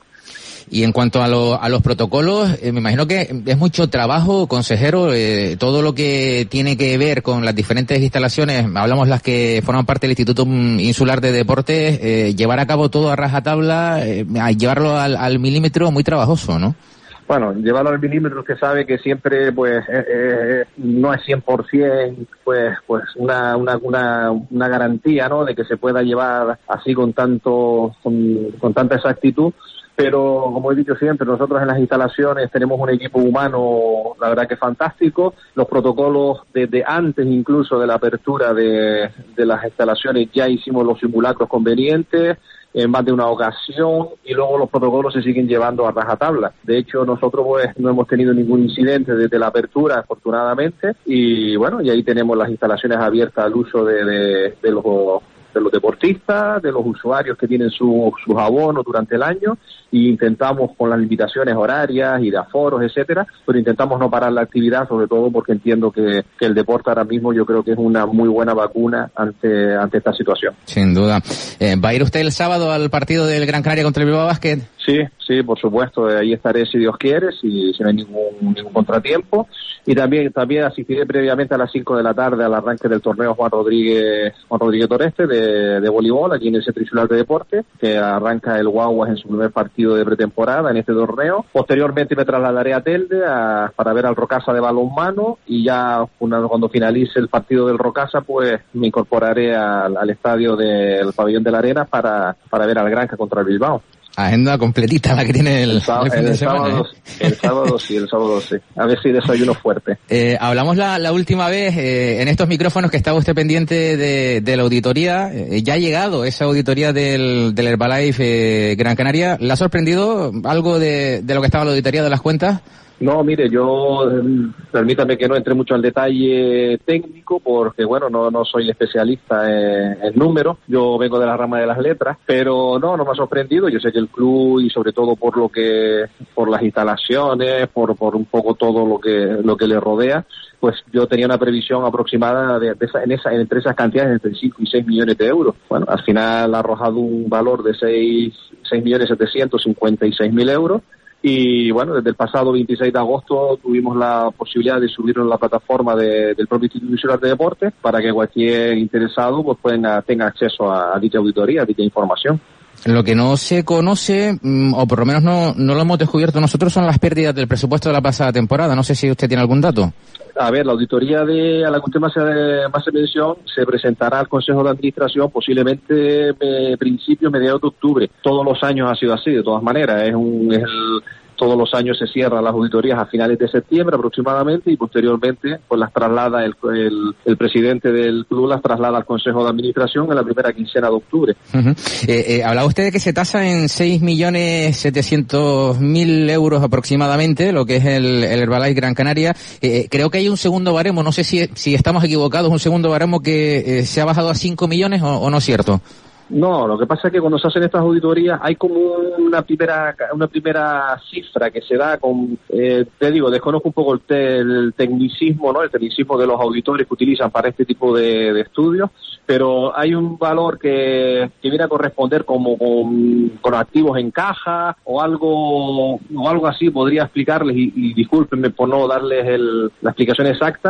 Y en cuanto a, lo, a los protocolos, eh, me imagino que es mucho trabajo, consejero, eh, todo lo que tiene que ver con las diferentes instalaciones, hablamos las que forman parte del Instituto Insular de Deportes, eh, llevar a cabo todo a rajatabla, eh, llevarlo al, al milímetro, muy trabajoso, ¿no? Bueno, llevarlo al milímetro, que sabe que siempre, pues, eh, eh, no es cien por ciento, pues, pues, una, una, una, una garantía, ¿no?, de que se pueda llevar así con tanto, con, con tanta exactitud. Pero, como he dicho siempre, nosotros en las instalaciones tenemos un equipo humano, la verdad que fantástico. Los protocolos desde antes incluso de la apertura de, de las instalaciones ya hicimos los simulacros convenientes en más de una ocasión y luego los protocolos se siguen llevando a rajatabla. De hecho, nosotros pues no hemos tenido ningún incidente desde la apertura, afortunadamente, y bueno, y ahí tenemos las instalaciones abiertas al uso de, de, de los de los deportistas, de los usuarios que tienen su, sus abonos durante el año, y intentamos con las limitaciones horarias y de aforos, etcétera, pero intentamos no parar la actividad, sobre todo porque entiendo que, que el deporte ahora mismo yo creo que es una muy buena vacuna ante ante esta situación. Sin duda. Eh, ¿Va a ir usted el sábado al partido del Gran Canaria contra el Bilbao Basket? Sí, sí, por supuesto, ahí estaré si Dios quiere, si, si no hay ningún, ningún contratiempo, y también también asistiré previamente a las cinco de la tarde al arranque del torneo Juan Rodríguez Juan Rodríguez Toreste de, de voleibol, aquí en el Centro Insular de Deportes, que arranca el Guaguas en su primer partido de pretemporada en este torneo. Posteriormente me trasladaré a Telde a, para ver al Rocasa de balonmano, y ya una, cuando finalice el partido del Rocasa, pues me incorporaré al, al estadio del Pabellón de la Arena para, para ver al Granca contra el Bilbao. Agenda completita la que tiene el, el, sábado, el fin de el semana. Sábado, ¿eh? El sábado sí, el sábado sí. A ver si desayuno fuerte. Eh, hablamos la, la última vez eh, en estos micrófonos que estaba usted pendiente de, de la auditoría. Eh, ya ha llegado esa auditoría del, del Herbalife eh, Gran Canaria. ¿Le ha sorprendido algo de, de lo que estaba en la auditoría de las cuentas? No, mire, yo, permítame que no entre mucho al detalle técnico, porque bueno, no no soy especialista en, en números, yo vengo de la rama de las letras, pero no, no me ha sorprendido. Yo sé que el club, y sobre todo por lo que, por las instalaciones, por por un poco todo lo que lo que le rodea, pues yo tenía una previsión aproximada de, de esa, en esa, entre esas cantidades entre cinco y seis millones de euros. Bueno, al final ha arrojado un valor de seis millones setecientos cincuenta y seis mil euros. Y bueno, desde el pasado veintiséis de agosto tuvimos la posibilidad de subirlo en la plataforma de, del propio Instituto Insular de Deportes para que cualquier interesado pues pueda, tenga acceso a, a dicha auditoría, a dicha información. Lo que no se conoce, o por lo menos no, no lo hemos descubierto nosotros, son las pérdidas del presupuesto de la pasada temporada. No sé si usted tiene algún dato. A ver, la auditoría de a la que usted más se, más se mención se presentará al Consejo de Administración posiblemente a principios, mediados de octubre. Todos los años ha sido así, de todas maneras. Es un es el, todos los años se cierran las auditorías a finales de septiembre aproximadamente, y posteriormente pues las traslada el, el, el presidente del club, las traslada al Consejo de Administración en la primera quincena de octubre. Uh-huh. eh, eh, hablaba usted de que se tasa en seis millones setecientos mil euros aproximadamente, lo que es el, el Herbalife Gran Canaria. Eh, creo que hay un segundo baremo, no sé si, si estamos equivocados, un segundo baremo que eh, se ha bajado a cinco millones o, o no es cierto. No, lo que pasa es que cuando se hacen estas auditorías hay como una primera una primera cifra que se da con, eh, te digo, desconozco un poco el, te, el tecnicismo, ¿no? El tecnicismo de los auditores que utilizan para este tipo de, de estudios, pero hay un valor que, que viene a corresponder como con, con activos en caja o algo o algo así, podría explicarles, y, y discúlpenme por no darles el, la explicación exacta,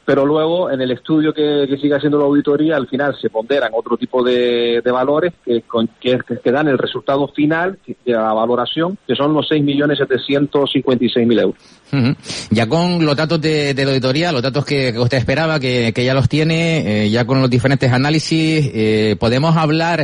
pero luego en el estudio que, que sigue haciendo la auditoría, al final se ponderan otro tipo de, de valores que, con, que, que dan el resultado final de la valoración, que son los seis millones setecientos cincuenta y seis mil euros. Uh-huh. Ya con los datos de, de la auditoría, los datos que, que usted esperaba, que, que ya los tiene, eh, ya con los diferentes análisis, eh, ¿podemos hablar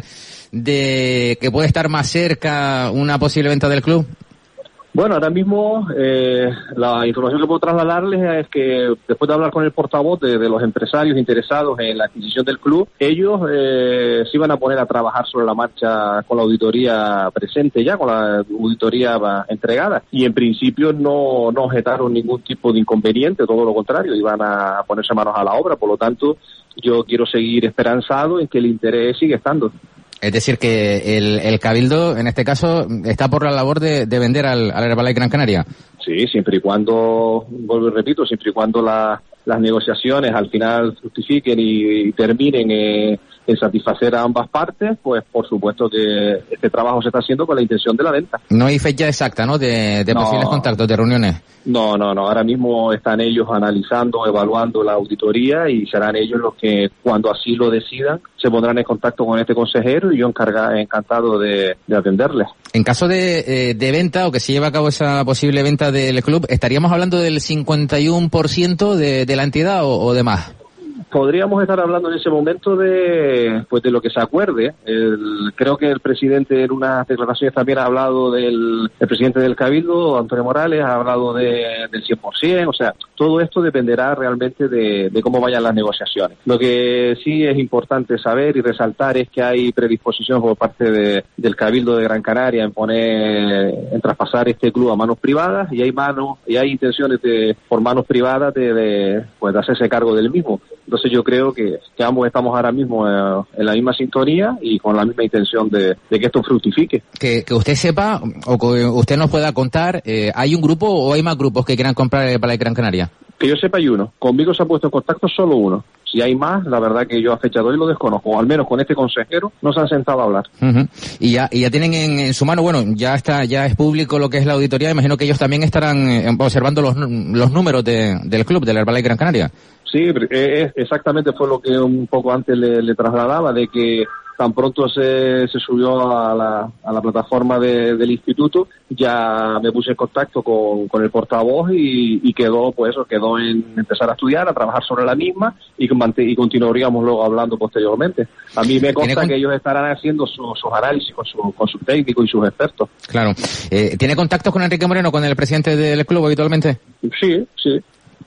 de que puede estar más cerca una posible venta del club? Bueno, ahora mismo eh, la información que puedo trasladarles es que después de hablar con el portavoz de, de los empresarios interesados en la adquisición del club, ellos eh, se iban a poner a trabajar sobre la marcha con la auditoría presente ya, con la auditoría entregada, y en principio no, no objetaron ningún tipo de inconveniente, todo lo contrario, iban a ponerse manos a la obra. Por lo tanto, yo quiero seguir esperanzado en que el interés sigue estando. Es decir, que el, el Cabildo, en este caso, está por la labor de, de vender al, al Herbalife Gran Canaria. Sí, siempre y cuando, vuelvo y repito, siempre y cuando la, las negociaciones al final fructifiquen y, y terminen eh, en satisfacer a ambas partes, pues por supuesto que este trabajo se está haciendo con la intención de la venta. No hay fecha exacta, ¿no?, de, de no, posibles contactos, de reuniones. No, no, no. Ahora mismo están ellos analizando, evaluando la auditoría, y serán ellos los que, cuando así lo decidan, se pondrán en contacto con este consejero, y yo encarga, encantado de, de atenderles. En caso de, eh, de venta, o que se lleve a cabo esa posible venta del club, ¿estaríamos hablando del cincuenta y uno por ciento de, de la entidad o, o de más? Podríamos estar hablando en ese momento de pues de lo que se acuerde. El, creo que el presidente en unas declaraciones también ha hablado del el presidente del Cabildo, Antonio Morales, ha hablado de, del cien por ciento, o sea, todo esto dependerá realmente de, de cómo vayan las negociaciones. Lo que sí es importante saber y resaltar es que hay predisposición por parte de, del Cabildo de Gran Canaria en poner, en traspasar este club a manos privadas, y hay manos, y hay intenciones de, por manos privadas de, de pues de hacerse cargo del mismo. Entonces yo creo que, que ambos estamos ahora mismo eh, en la misma sintonía y con la misma intención de, de que esto fructifique. Que, que usted sepa, o que usted nos pueda contar, eh, ¿hay un grupo o hay más grupos que quieran comprar para la Gran Canaria? Que yo sepa hay uno. Conmigo se ha puesto en contacto solo uno. Si hay más, la verdad que yo a fecha de hoy lo desconozco, o al menos con este consejero no se han sentado a hablar. Uh-huh. Y ya y ya tienen en, en su mano, bueno, ya está, ya es público lo que es la auditoría, imagino que ellos también estarán eh, observando los, los números de, del club, del Herbalife Gran Canaria. Sí, eh, exactamente fue lo que un poco antes le, le trasladaba, de que tan pronto se, se subió a la, a la plataforma de, del instituto, ya me puse en contacto con, con el portavoz y, y quedó, pues eso, quedó en empezar a estudiar, a trabajar sobre la misma, y, y continuaríamos luego hablando posteriormente. A mí me consta con... que ellos estarán haciendo su, sus análisis con, su, con sus técnicos y sus expertos. Claro. Eh, ¿Tiene contactos con Enrique Moreno, con el presidente del club habitualmente? Sí, sí.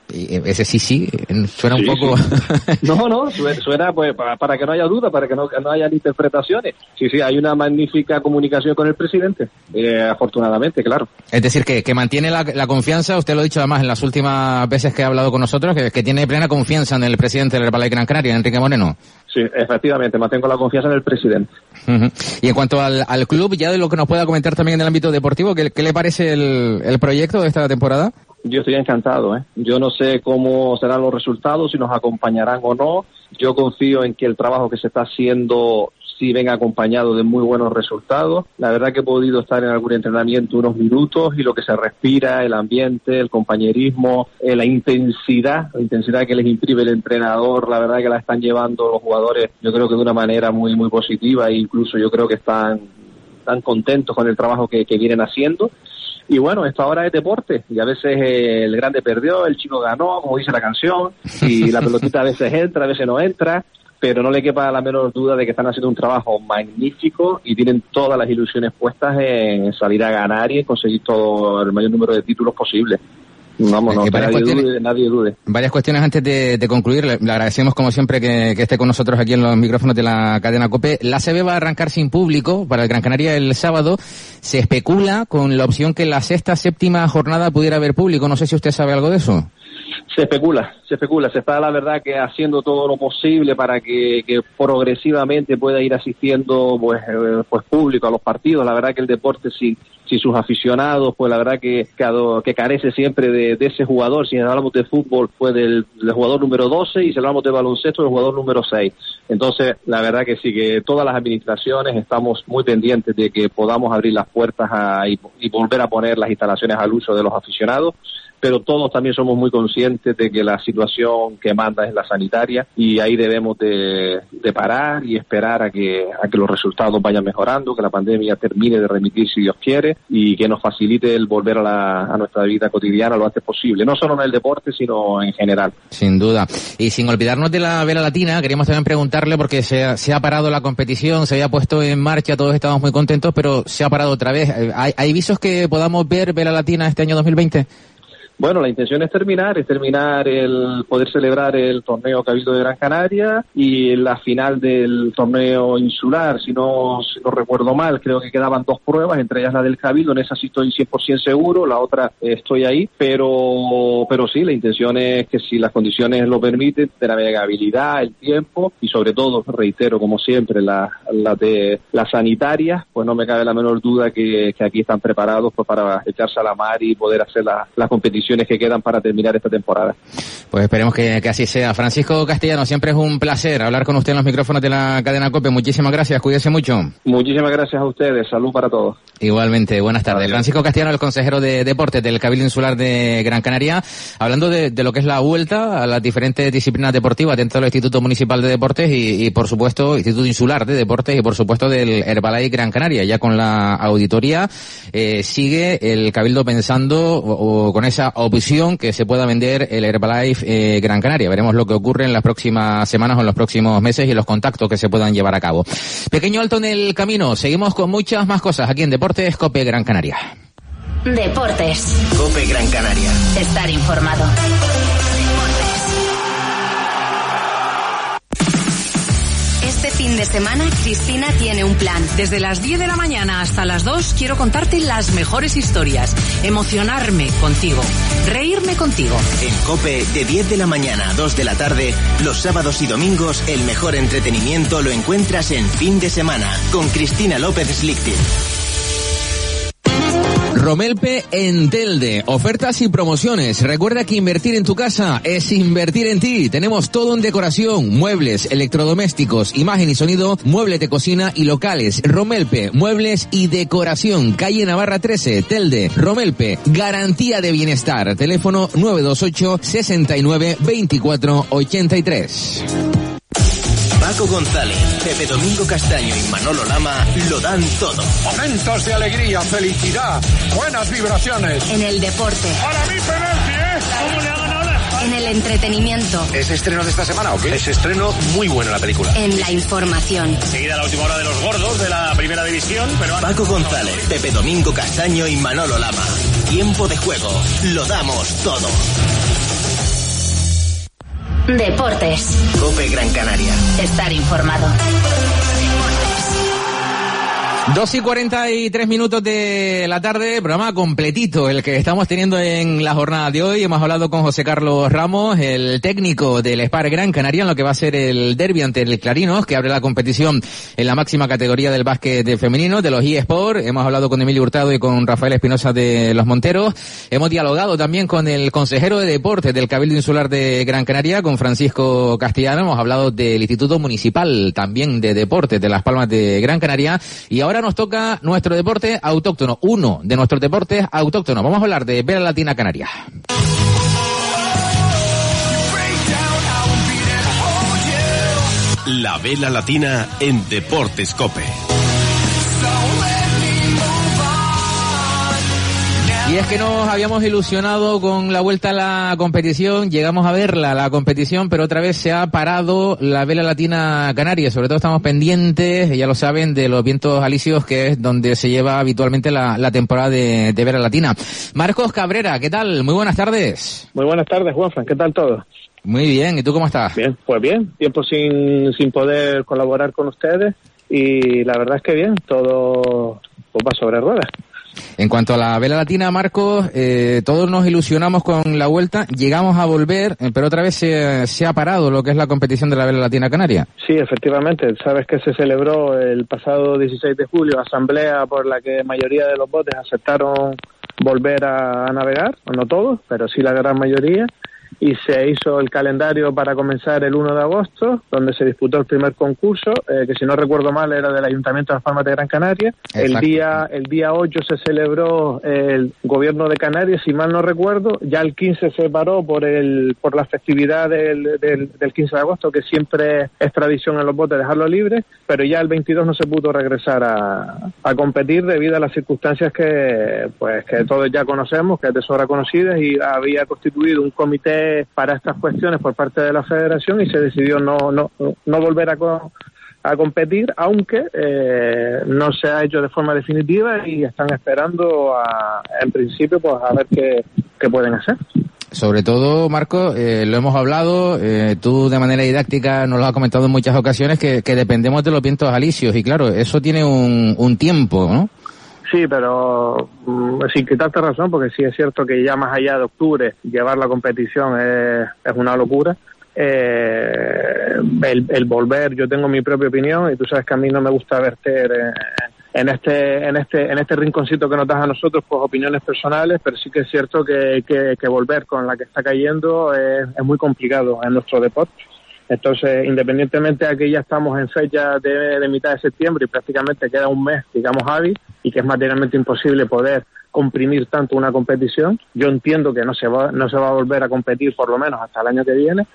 Ese sí, sí, suena sí, un poco... Sí. No, no, suena pues para, para que no haya duda, para que no, no haya interpretaciones. Sí, sí, hay una magnífica comunicación con el presidente, eh, afortunadamente, claro. Es decir, que, que mantiene la, la confianza, usted lo ha dicho además en las últimas veces que ha hablado con nosotros, que, que tiene plena confianza en el presidente del Herbalife Gran Canaria, Enrique Moreno. Sí, efectivamente, mantengo la confianza en el presidente. Uh-huh. Y en cuanto al, al club, ya de lo que nos pueda comentar también en el ámbito deportivo, ¿qué, qué le parece el, el proyecto de esta temporada? Yo estoy encantado, ¿eh? Yo no sé cómo serán los resultados, si nos acompañarán o no. Yo confío en que el trabajo que se está haciendo sí venga acompañado de muy buenos resultados. La verdad que he podido estar en algún entrenamiento unos minutos y lo que se respira, el ambiente, el compañerismo, eh, la intensidad, la intensidad que les imprime el entrenador, la verdad que la están llevando los jugadores, yo creo que de una manera muy muy positiva, e incluso yo creo que están, están contentos con el trabajo que, que vienen haciendo. Y bueno, esto ahora es deporte, y a veces eh, el grande perdió, el chico ganó, como dice la canción, y la pelotita a veces entra, a veces no entra, pero no le quepa la menor duda de que están haciendo un trabajo magnífico y tienen todas las ilusiones puestas en salir a ganar y en conseguir todo el mayor número de títulos posible. Vamos, no, que nadie dude, nadie dude. Varias cuestiones antes de, de concluir. Le, le agradecemos como siempre que, que esté con nosotros aquí en los micrófonos de la cadena COPE. La A C B va a arrancar sin público para el Gran Canaria el sábado. Se especula con la opción que la sexta, séptima jornada pudiera haber público. No sé si usted sabe algo de eso. Se especula, se especula, se está la verdad que haciendo todo lo posible para que, que progresivamente pueda ir asistiendo pues, eh, pues público a los partidos. La verdad que el deporte sin, sin sus aficionados, pues la verdad que, que, que carece siempre de, de ese jugador. Si hablamos de fútbol, pues del, del jugador número doce, y si hablamos de baloncesto, del jugador número seis. Entonces, la verdad que sí, que todas las administraciones estamos muy pendientes de que podamos abrir las puertas a, y, y volver a poner las instalaciones al uso de los aficionados, pero todos también somos muy conscientes conscientes de que la situación que manda es la sanitaria y ahí debemos de, de parar y esperar a que, a que los resultados vayan mejorando, que la pandemia termine de remitir si Dios quiere y que nos facilite el volver a, la, a nuestra vida cotidiana lo antes posible, no solo en el deporte sino en general. Sin duda. Y sin olvidarnos de la vela latina, queríamos también preguntarle porque se ha, se ha parado la competición, se había puesto en marcha, todos estábamos muy contentos, pero se ha parado otra vez. ¿Hay, hay visos que podamos ver vela latina este año dos mil veinte? Bueno, la intención es terminar, es terminar el poder celebrar el torneo Cabildo de Gran Canaria y la final del torneo insular, si no, si no recuerdo mal, creo que quedaban dos pruebas, entre ellas la del Cabildo, en esa sí estoy cien por ciento seguro, la otra eh, estoy ahí, pero pero sí, la intención es que si las condiciones lo permiten, de navegabilidad, el tiempo y sobre todo, reitero, como siempre, las la de las sanitarias, pues no me cabe la menor duda que, que aquí están preparados pues, para echarse a la mar y poder hacer la, la competición que quedan para terminar esta temporada. Pues esperemos que, que así sea. Francisco Castellano, siempre es un placer hablar con usted en los micrófonos de la cadena COPE. Muchísimas gracias, cuídese mucho. Muchísimas gracias a ustedes, salud para todos. Igualmente, buenas tardes. Adiós. Francisco Castellano, el consejero de Deportes del Cabildo Insular de Gran Canaria, hablando de, de lo que es la vuelta a las diferentes disciplinas deportivas dentro del Instituto Municipal de Deportes y, y por supuesto, Instituto Insular de Deportes y por supuesto del Herbalife Gran Canaria. Ya con la auditoría eh, sigue el Cabildo pensando o, o con esa opción que se pueda vender el Herbalife eh, Gran Canaria. Veremos lo que ocurre en las próximas semanas o en los próximos meses y los contactos que se puedan llevar a cabo. Pequeño alto en el camino. Seguimos con muchas más cosas aquí en Deportes COPE Gran Canaria. Deportes. COPE Gran Canaria. Estar informado. Este fin de semana, Cristina tiene un plan. Desde las diez de la mañana hasta las dos quiero contarte las mejores historias, emocionarme contigo, reírme contigo. En COPE, de diez de la mañana a dos de la tarde, los sábados y domingos, el mejor entretenimiento lo encuentras en Fin de Semana, con Cristina López Slichting. Romelpe en Telde. Ofertas y promociones. Recuerda que invertir en tu casa es invertir en ti. Tenemos todo en decoración, muebles, electrodomésticos, imagen y sonido, muebles de cocina y locales. Romelpe, muebles y decoración. Calle Navarra trece, Telde. Romelpe, garantía de bienestar. Teléfono nueve dos ocho, sesenta y nueve, veinticuatro ochenta y tres. Paco González, Pepe Domingo Castaño y Manolo Lama lo dan todo. Momentos de alegría, felicidad, buenas vibraciones. En el deporte. Para mí penalti, ¿eh? ¿Cómo le hagan ahora? En el entretenimiento. ¿Es estreno de esta semana o qué? Es estreno muy bueno la película. En la información. Seguida la última hora de los gordos de la primera división, pero... Paco González, Pepe Domingo Castaño y Manolo Lama. Tiempo de juego. Lo damos todo. Deportes. COPE Gran Canaria. Estar informado. Dos y cuarenta y tres minutos de la tarde, programa completito el que estamos teniendo en la jornada de hoy. Hemos hablado con José Carlos Ramos, el técnico del Spar Gran Canaria, en lo que va a ser el derbi ante el Clarinos, que abre la competición en la máxima categoría del básquet de femenino, de los eSport. Hemos hablado con Emilio Hurtado y con Rafael Espinosa de Los Monteros. Hemos dialogado también con el consejero de Deportes del Cabildo Insular de Gran Canaria, con Francisco Castellano. Hemos hablado del Instituto Municipal también de Deportes de Las Palmas de Gran Canaria. Y ahora nos toca nuestro deporte autóctono, uno de nuestros deportes autóctonos. Vamos a hablar de Vela Latina Canaria. La Vela Latina en Deportes COPE. Y es que nos habíamos ilusionado con la vuelta a la competición, llegamos a verla, la competición, pero otra vez se ha parado la Vela Latina Canaria. Sobre todo estamos pendientes, ya lo saben, de los vientos alisios, que es donde se lleva habitualmente la, la temporada de, de Vela Latina. Marcos Cabrera, ¿qué tal? Muy buenas tardes. Muy buenas tardes, Juanfran, ¿qué tal todo? Muy bien, ¿y tú cómo estás? Bien, pues bien, tiempo sin, sin poder colaborar con ustedes y la verdad es que bien, todo pues va sobre ruedas. En cuanto a la Vela Latina, Marcos, eh, todos nos ilusionamos con la vuelta, llegamos a volver, eh, pero otra vez se, se ha parado lo que es la competición de la Vela Latina Canaria. Sí, efectivamente, sabes que se celebró el pasado dieciséis de julio, asamblea por la que mayoría de los botes aceptaron volver a, a navegar, no todos, pero sí la gran mayoría, y se hizo el calendario para comenzar el uno de agosto, donde se disputó el primer concurso, eh, que si no recuerdo mal era del Ayuntamiento de Las Palmas de Gran Canaria. El día, el día ocho se celebró el Gobierno de Canarias, si mal no recuerdo. Ya el quince se paró por el por la festividad del, del, del quince de agosto, que siempre es tradición en los botes dejarlo libre, pero ya el veintidós no se pudo regresar a, a competir debido a las circunstancias que pues que todos ya conocemos, que es de sobra conocidas, y había constituido un comité para estas cuestiones por parte de la Federación y se decidió no no no volver a, co a competir, aunque eh, no se ha hecho de forma definitiva y están esperando a, en principio pues a ver qué, qué pueden hacer. Sobre todo, Marco, eh, lo hemos hablado, eh, tú de manera didáctica nos lo has comentado en muchas ocasiones, que, que dependemos de los vientos alisios, y claro, eso tiene un, un tiempo, ¿no? Sí, pero mm, sin quitarte razón, porque sí es cierto que ya más allá de octubre llevar la competición es, es una locura. Eh, el, el volver, yo tengo mi propia opinión y tú sabes que a mí no me gusta verter eh, en este en este en este rinconcito que nos das a nosotros pues opiniones personales, pero sí que es cierto que, que, que volver con la que está cayendo es, es muy complicado en nuestro deporte. Entonces, independientemente de que ya estamos en fecha de, de mitad de septiembre y prácticamente queda un mes, digamos, hábil, y que es materialmente imposible poder comprimir tanto una competición, yo entiendo que no se va no se va a volver a competir por lo menos hasta el año que viene,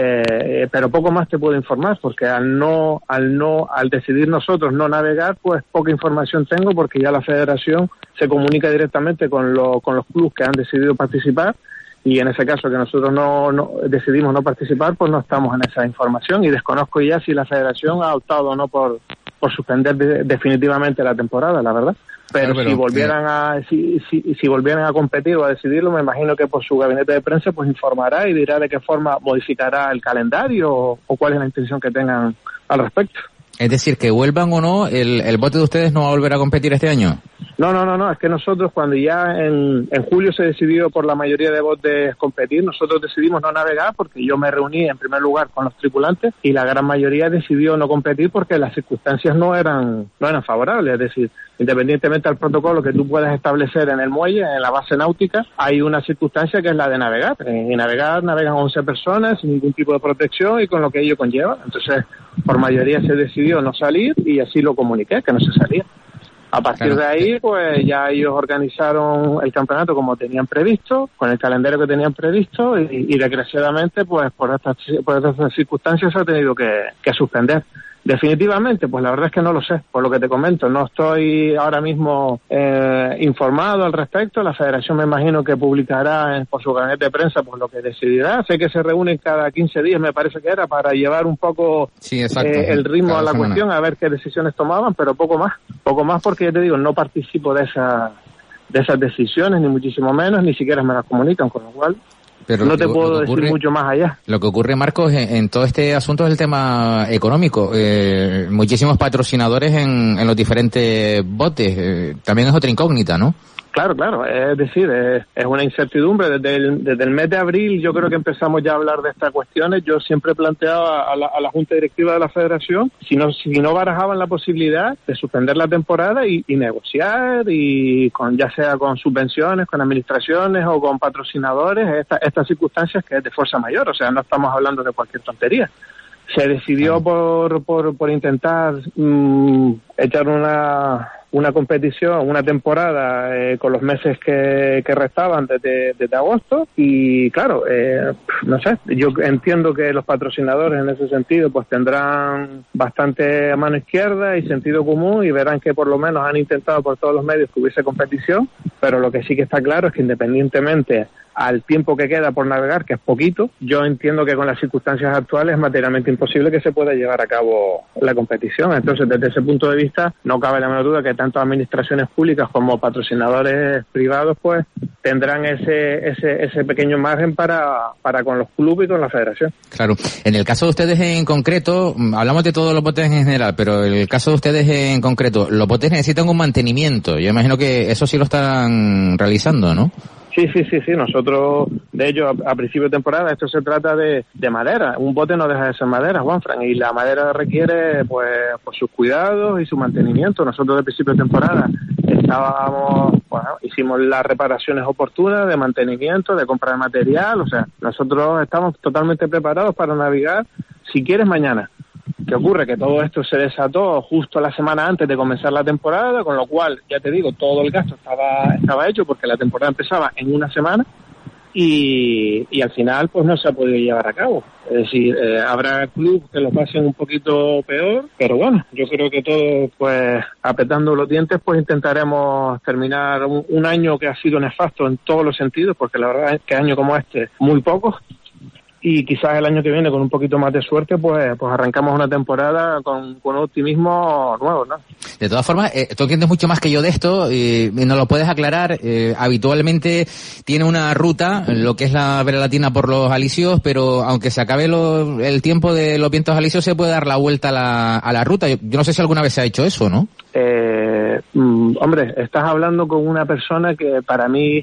eh, pero poco más te puedo informar, porque al no al no al decidir nosotros no navegar, pues poca información tengo, porque ya la Federación se comunica directamente con lo, con los clubes que han decidido participar. Y en ese caso que nosotros no, no decidimos no participar, pues no estamos en esa información, y desconozco ya si la Federación ha optado o no por, por suspender de, definitivamente la temporada, la verdad. Pero, claro, pero si volvieran eh... a si, si, si volvieran a competir o a decidirlo, me imagino que por su gabinete de prensa pues informará y dirá de qué forma modificará el calendario o, o cuál es la intención que tengan al respecto. Es decir, que vuelvan o no, el, el bote de ustedes no va a volver a competir este año. No, no, no, no, es que nosotros cuando ya en, en julio se decidió por la mayoría de botes competir, nosotros decidimos no navegar, porque yo me reuní en primer lugar con los tripulantes y la gran mayoría decidió no competir porque las circunstancias no eran no eran favorables. Es decir, independientemente del protocolo que tú puedas establecer en el muelle, en la base náutica, hay una circunstancia que es la de navegar. Y navegar, navegan once personas sin ningún tipo de protección y con lo que ello conlleva. Entonces, por mayoría se decidió no salir y así lo comuniqué, que no se salía. A partir claro. de ahí, pues ya ellos organizaron el campeonato como tenían previsto, con el calendario que tenían previsto, y, y desgraciadamente, pues por estas, por estas circunstancias se ha tenido que, que suspender. Definitivamente, pues la verdad es que no lo sé, por lo que te comento, no estoy ahora mismo eh, informado al respecto. La Federación me imagino que publicará eh, por su gabinete de prensa pues lo que decidirá. Sé que se reúnen cada quince días, me parece que era, para llevar un poco sí, exacto, eh, el ritmo cada a la semana. cuestión, a ver qué decisiones tomaban, pero poco más, poco más porque ya te digo, no participo de esa de esas decisiones, ni muchísimo menos, ni siquiera me las comunican, con lo cual Pero no te lo, puedo lo decir ocurre, mucho más allá. Lo que ocurre, Marcos, en, en todo este asunto es el tema económico. Eh, muchísimos patrocinadores en, en los diferentes botes. Eh, también es otra incógnita, ¿no? Claro, claro, es decir, es, es una incertidumbre. Desde el, desde el mes de abril yo creo que empezamos ya a hablar de estas cuestiones. Yo siempre he planteado a la, a la Junta Directiva de la Federación si no, si no barajaban la posibilidad de suspender la temporada y, y negociar, y con ya sea con subvenciones, con administraciones o con patrocinadores, esta, estas circunstancias que es de fuerza mayor, o sea, no estamos hablando de cualquier tontería. Se decidió por, por, por intentar mmm, echar una... una competición, una temporada eh, con los meses que, que restaban desde, desde agosto, y claro, eh, no sé, yo entiendo que los patrocinadores en ese sentido pues tendrán bastante mano izquierda y sentido común y verán que por lo menos han intentado por todos los medios que hubiese competición, pero lo que sí que está claro es que independientemente al tiempo que queda por navegar, que es poquito, yo entiendo que con las circunstancias actuales es materialmente imposible que se pueda llevar a cabo la competición. Entonces, desde ese punto de vista, no cabe la menor duda que tanto administraciones públicas como patrocinadores privados, pues, tendrán ese ese ese pequeño margen para para con los clubes y con la federación. Claro. En el caso de ustedes en concreto, hablamos de todos los botes en general, pero en el caso de ustedes en concreto, los botes necesitan un mantenimiento. Yo imagino que eso sí lo están realizando, ¿no? Sí, sí, sí, sí. Nosotros, de hecho, a, a principio de temporada, esto se trata de, de madera. Un bote no deja de ser madera, Juanfran, y la madera requiere, pues, por sus cuidados y su mantenimiento. Nosotros, de principio de temporada, estábamos, bueno, hicimos las reparaciones oportunas de mantenimiento, de compra de material, o sea, nosotros estamos totalmente preparados para navegar, si quieres, mañana. ¿Qué ocurre? Que todo esto se desató justo la semana antes de comenzar la temporada, con lo cual, ya te digo, todo el gasto estaba estaba hecho porque la temporada empezaba en una semana y, y al final pues no se ha podido llevar a cabo. Es decir, eh, habrá clubes que lo pasen un poquito peor, pero bueno, yo creo que todos, pues, apretando los dientes, pues intentaremos terminar un, un año que ha sido nefasto en todos los sentidos, porque la verdad es que años como este, muy pocos. Y quizás el año que viene, con un poquito más de suerte, pues pues arrancamos una temporada con, con un optimismo nuevo, ¿no? De todas formas, eh, tú entiendes mucho más que yo de esto, eh, y nos lo puedes aclarar. Eh, habitualmente tiene una ruta, lo que es la Vela Latina por los alisios, pero aunque se acabe lo, el tiempo de los vientos alisios, se puede dar la vuelta a la, a la ruta. Yo, yo no sé si alguna vez se ha hecho eso, ¿no? Eh, mm, hombre, estás hablando con una persona que para mí...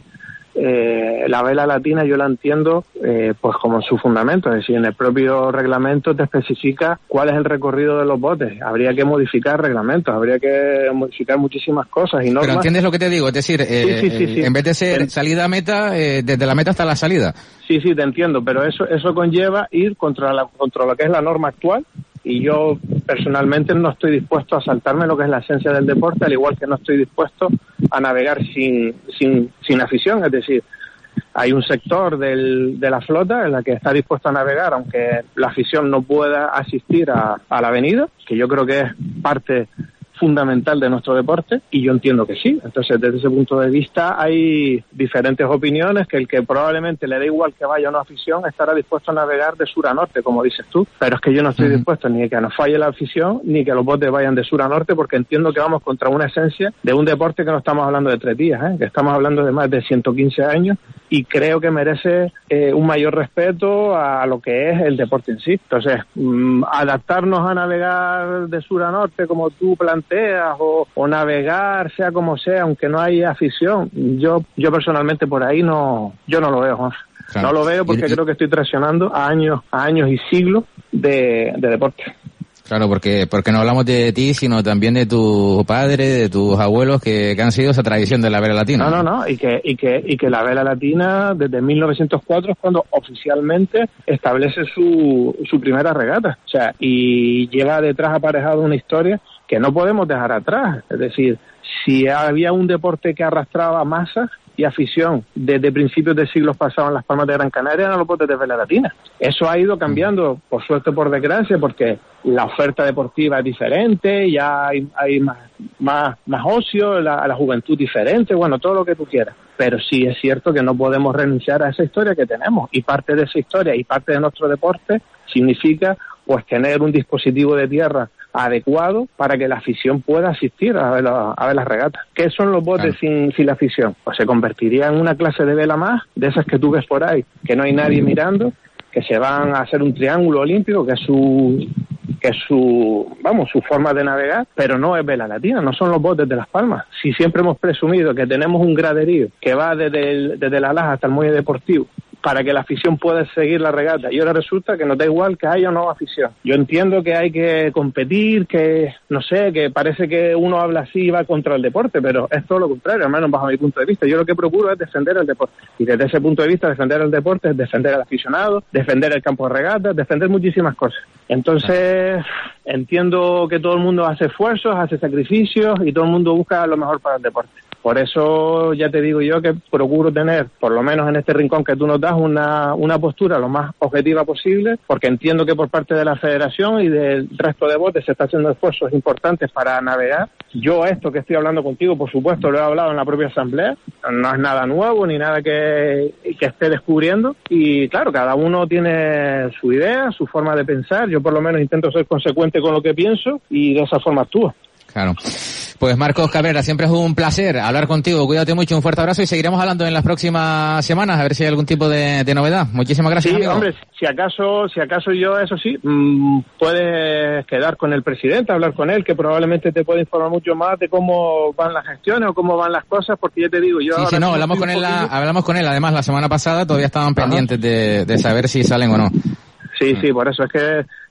Eh, la Vela Latina yo la entiendo eh, pues como su fundamento, es decir, en el propio reglamento te especifica cuál es el recorrido de los botes. Habría que modificar reglamentos, habría que modificar muchísimas cosas y normas. Pero entiendes lo que te digo, es decir, eh, sí, sí, sí, sí. en vez de ser en... salida a meta, eh, desde la meta hasta la salida. Sí, sí, te entiendo, pero eso eso conlleva ir contra la contra lo que es la norma actual. Y yo personalmente no estoy dispuesto a saltarme lo que es la esencia del deporte, al igual que no estoy dispuesto a navegar sin sin sin afición. Es decir, hay un sector del, de la flota en la que está dispuesto a navegar, aunque la afición no pueda asistir a, a la avenida, que yo creo que es parte fundamental de nuestro deporte, y yo entiendo que sí. Entonces, desde ese punto de vista hay diferentes opiniones, que el que probablemente le da igual que vaya o no afición estará dispuesto a navegar de sur a norte, como dices tú, pero es que yo no estoy uh-huh. dispuesto ni que nos falle la afición, ni que los botes vayan de sur a norte, porque entiendo que vamos contra una esencia de un deporte que no estamos hablando de tres días, ¿eh? que estamos hablando de más de ciento quince años, y creo que merece eh, un mayor respeto a lo que es el deporte en sí. Entonces, mmm, adaptarnos a navegar de sur a norte, como tú planteas, O, o navegar, sea como sea, aunque no haya afición, yo yo personalmente por ahí no yo no lo veo, Jorge. Claro. No lo veo porque y, creo que estoy traicionando a años a años y siglos de, de deporte. Claro, porque porque no hablamos de ti, sino también de tu padre, de tus abuelos que, que han sido esa tradición de la Vela Latina. No, no, no, y que y que y que la Vela Latina desde mil novecientos cuatro es cuando oficialmente establece su su primera regata, o sea, y lleva detrás aparejado una historia que no podemos dejar atrás. Es decir, si había un deporte que arrastraba masas y afición desde principios de siglos pasados en las Palmas de Gran Canaria, eran los botes de Vela Latina. Eso ha ido cambiando, por suerte o por desgracia, porque la oferta deportiva es diferente, ya hay, hay más, más, más ocio, la, la juventud diferente, bueno, todo lo que tú quieras. Pero sí es cierto que no podemos renunciar a esa historia que tenemos, y parte de esa historia y parte de nuestro deporte significa pues tener un dispositivo de tierra adecuado para que la afición pueda asistir a ver, la, a ver las regatas. ¿Qué son los botes claro. sin, sin la afición? Pues se convertiría en una clase de vela más, de esas que tú ves por ahí, que no hay nadie mirando, que se van a hacer un triángulo olímpico, que es su que es su, vamos, su forma de navegar, pero no es Vela Latina, no son los botes de Las Palmas. Si siempre hemos presumido que tenemos un graderío que va desde, el, desde la Laja hasta el muelle deportivo, para que la afición pueda seguir la regata, y ahora resulta que nos da igual que haya o no afición. Yo entiendo que hay que competir, que, no sé, que parece que uno habla así y va contra el deporte, pero es todo lo contrario, al menos bajo mi punto de vista. Yo lo que procuro es defender el deporte, y desde ese punto de vista defender el deporte es defender al aficionado, defender el campo de regatas, defender muchísimas cosas. Entonces, entiendo que todo el mundo hace esfuerzos, hace sacrificios, y todo el mundo busca lo mejor para el deporte. Por eso ya te digo yo que procuro tener, por lo menos en este rincón que tú nos das, una, una postura lo más objetiva posible, porque entiendo que por parte de la federación y del resto de botes se está haciendo esfuerzos importantes para navegar. Yo esto que estoy hablando contigo, por supuesto, lo he hablado en la propia asamblea, no es nada nuevo ni nada que, que esté descubriendo, y claro, cada uno tiene su idea, su forma de pensar. Yo por lo menos intento ser consecuente con lo que pienso y de esa forma actúo. Claro. Pues Marcos Cabrera, siempre es un placer hablar contigo. Cuídate mucho, un fuerte abrazo, y seguiremos hablando en las próximas semanas a ver si hay algún tipo de, de novedad. Muchísimas gracias, sí, amigo. Hombre, si acaso, si acaso yo, eso sí, mmm, puedes quedar con el presidente, hablar con él, que probablemente te puede informar mucho más de cómo van las gestiones o cómo van las cosas, porque ya te digo, yo... Sí, sí, no, hablamos con él, la, hablamos con él, además la semana pasada todavía estaban pendientes de, de saber si salen o no. Sí, sí, por eso es que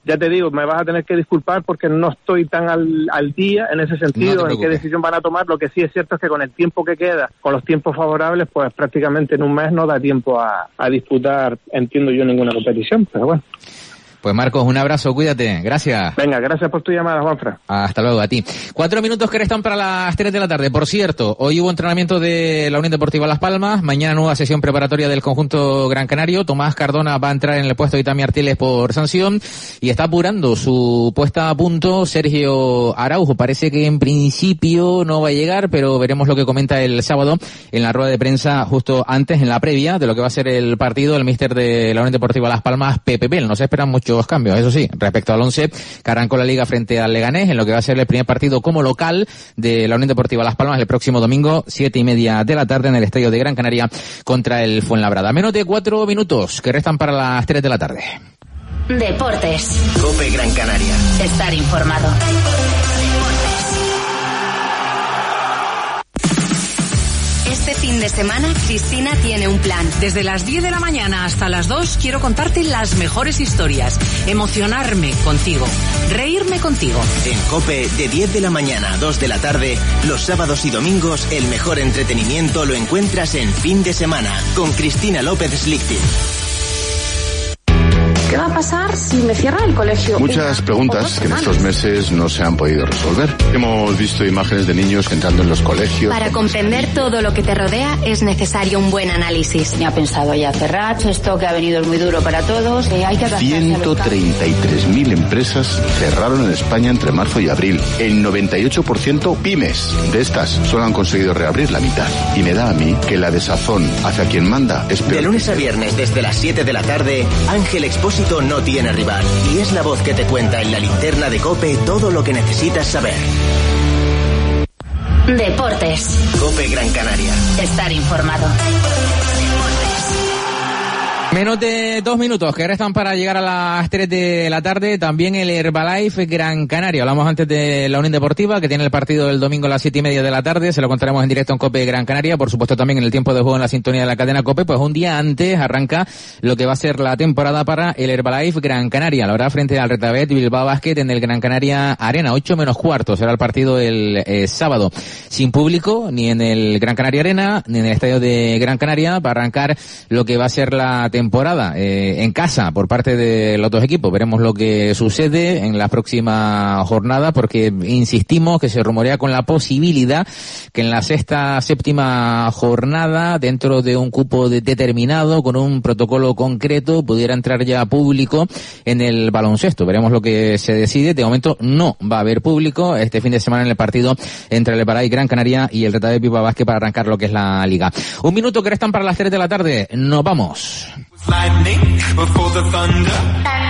ya te digo, me vas a tener que disculpar porque no estoy tan al, al día en ese sentido, en qué decisión van a tomar. Lo que sí es cierto es que con el tiempo que queda, con los tiempos favorables, pues prácticamente en un mes no da tiempo a, a disputar, entiendo yo, ninguna competición, pero bueno. Pues Marcos, un abrazo, cuídate, gracias. Venga, gracias por tu llamada, Juanfran. Hasta luego, a ti. Cuatro minutos que restan para las tres de la tarde. Por cierto, hoy hubo entrenamiento de la Unión Deportiva Las Palmas, mañana nueva sesión preparatoria del conjunto Gran Canario. Tomás Cardona va a entrar en el puesto de Itami Artiles por sanción y está apurando su puesta a punto Sergio Araujo. Parece que en principio no va a llegar, pero veremos lo que comenta el sábado en la rueda de prensa justo antes, en la previa de lo que va a ser el partido, el míster de la Unión Deportiva Las Palmas, Pepe Bel. No se esperan mucho cambios, eso sí, respecto al once que arrancó la liga frente al Leganés, en lo que va a ser el primer partido como local de la Unión Deportiva Las Palmas el próximo domingo, siete y media de la tarde en el estadio de Gran Canaria contra el Fuenlabrada. Menos de cuatro minutos que restan para las tres de la tarde. Deportes. Cope Gran Canaria. Estar informado. Este fin de semana, Cristina tiene un plan. Desde las diez de la mañana hasta las dos quiero contarte las mejores historias, emocionarme contigo, reírme contigo. En COPE, de diez de la mañana a dos de la tarde, los sábados y domingos, el mejor entretenimiento lo encuentras en Fin de Semana, con Cristina López Slichting. ¿Qué va a pasar si me cierran el colegio? Muchas preguntas que en estos meses no se han podido resolver. Hemos visto imágenes de niños entrando en los colegios. Para comprender todo lo que te rodea es necesario un buen análisis. Me ha pensado ya cerrar, esto que ha venido es muy duro para todos. Eh, hay que ciento treinta y tres mil empresas cerraron en España entre marzo y abril. El noventa y ocho por ciento pymes. De estas solo han conseguido reabrir la mitad. Y me da a mí que la desazón hacia quien manda es peor. De lunes a viernes desde las siete de la tarde, Ángel Expósito no tiene rival y es la voz que te cuenta en la linterna de COPE todo lo que necesitas saber. Deportes. COPE Gran Canaria. Estar informado. Menos de dos minutos que restan para llegar a las tres de la tarde. También el Herbalife Gran Canaria. Hablamos antes de la Unión Deportiva, que tiene el partido del domingo a las siete y media de la tarde. Se lo contaremos en directo en COPE Gran Canaria. Por supuesto, también en el tiempo de juego en la sintonía de la cadena COPE. Pues un día antes arranca lo que va a ser la temporada para el Herbalife Gran Canaria. La verdad, frente al Retabet Bilbao Basket en el Gran Canaria Arena. ocho menos cuarto será el partido el eh, sábado. Sin público, ni en el Gran Canaria Arena, ni en el estadio de Gran Canaria, para arrancar lo que va a ser la temporada. temporada eh, en casa por parte de los dos equipos. Veremos lo que sucede en la próxima jornada, porque insistimos que se rumorea con la posibilidad que en la sexta, séptima jornada, dentro de un cupo de determinado, con un protocolo concreto, pudiera entrar ya público en el baloncesto. Veremos lo que se decide. De momento no va a haber público este fin de semana en el partido entre el Herbalife Gran Canaria y el Retabet Bilbao Basket para arrancar lo que es la liga. Un minuto que restan para las tres de la tarde. Nos vamos. Lightning before the thunder.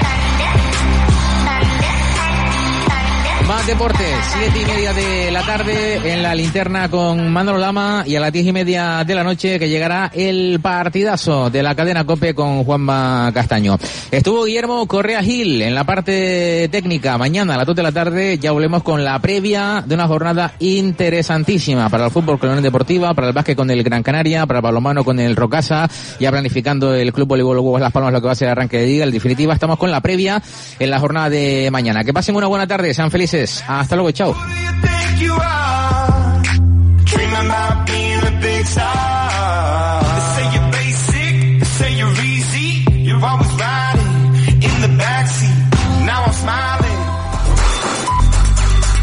Más deportes, siete y media de la tarde en la linterna con Manolo Lama, y a las diez y media de la noche que llegará el partidazo de la cadena COPE con Juanma Castaño. Estuvo Guillermo Correa Gil en la parte técnica. Mañana a las dos de la tarde ya volvemos con la previa de una jornada interesantísima para el fútbol con la Unión Deportiva, para el básquet con el Gran Canaria, para el balonmano con el Rocasa, ya planificando el Club Voleibol Huevos Las Palmas lo que va a ser el arranque de liga. En definitiva, estamos con la previa en la jornada de mañana. Que pasen una buena tarde, sean felices. Hasta luego, chao.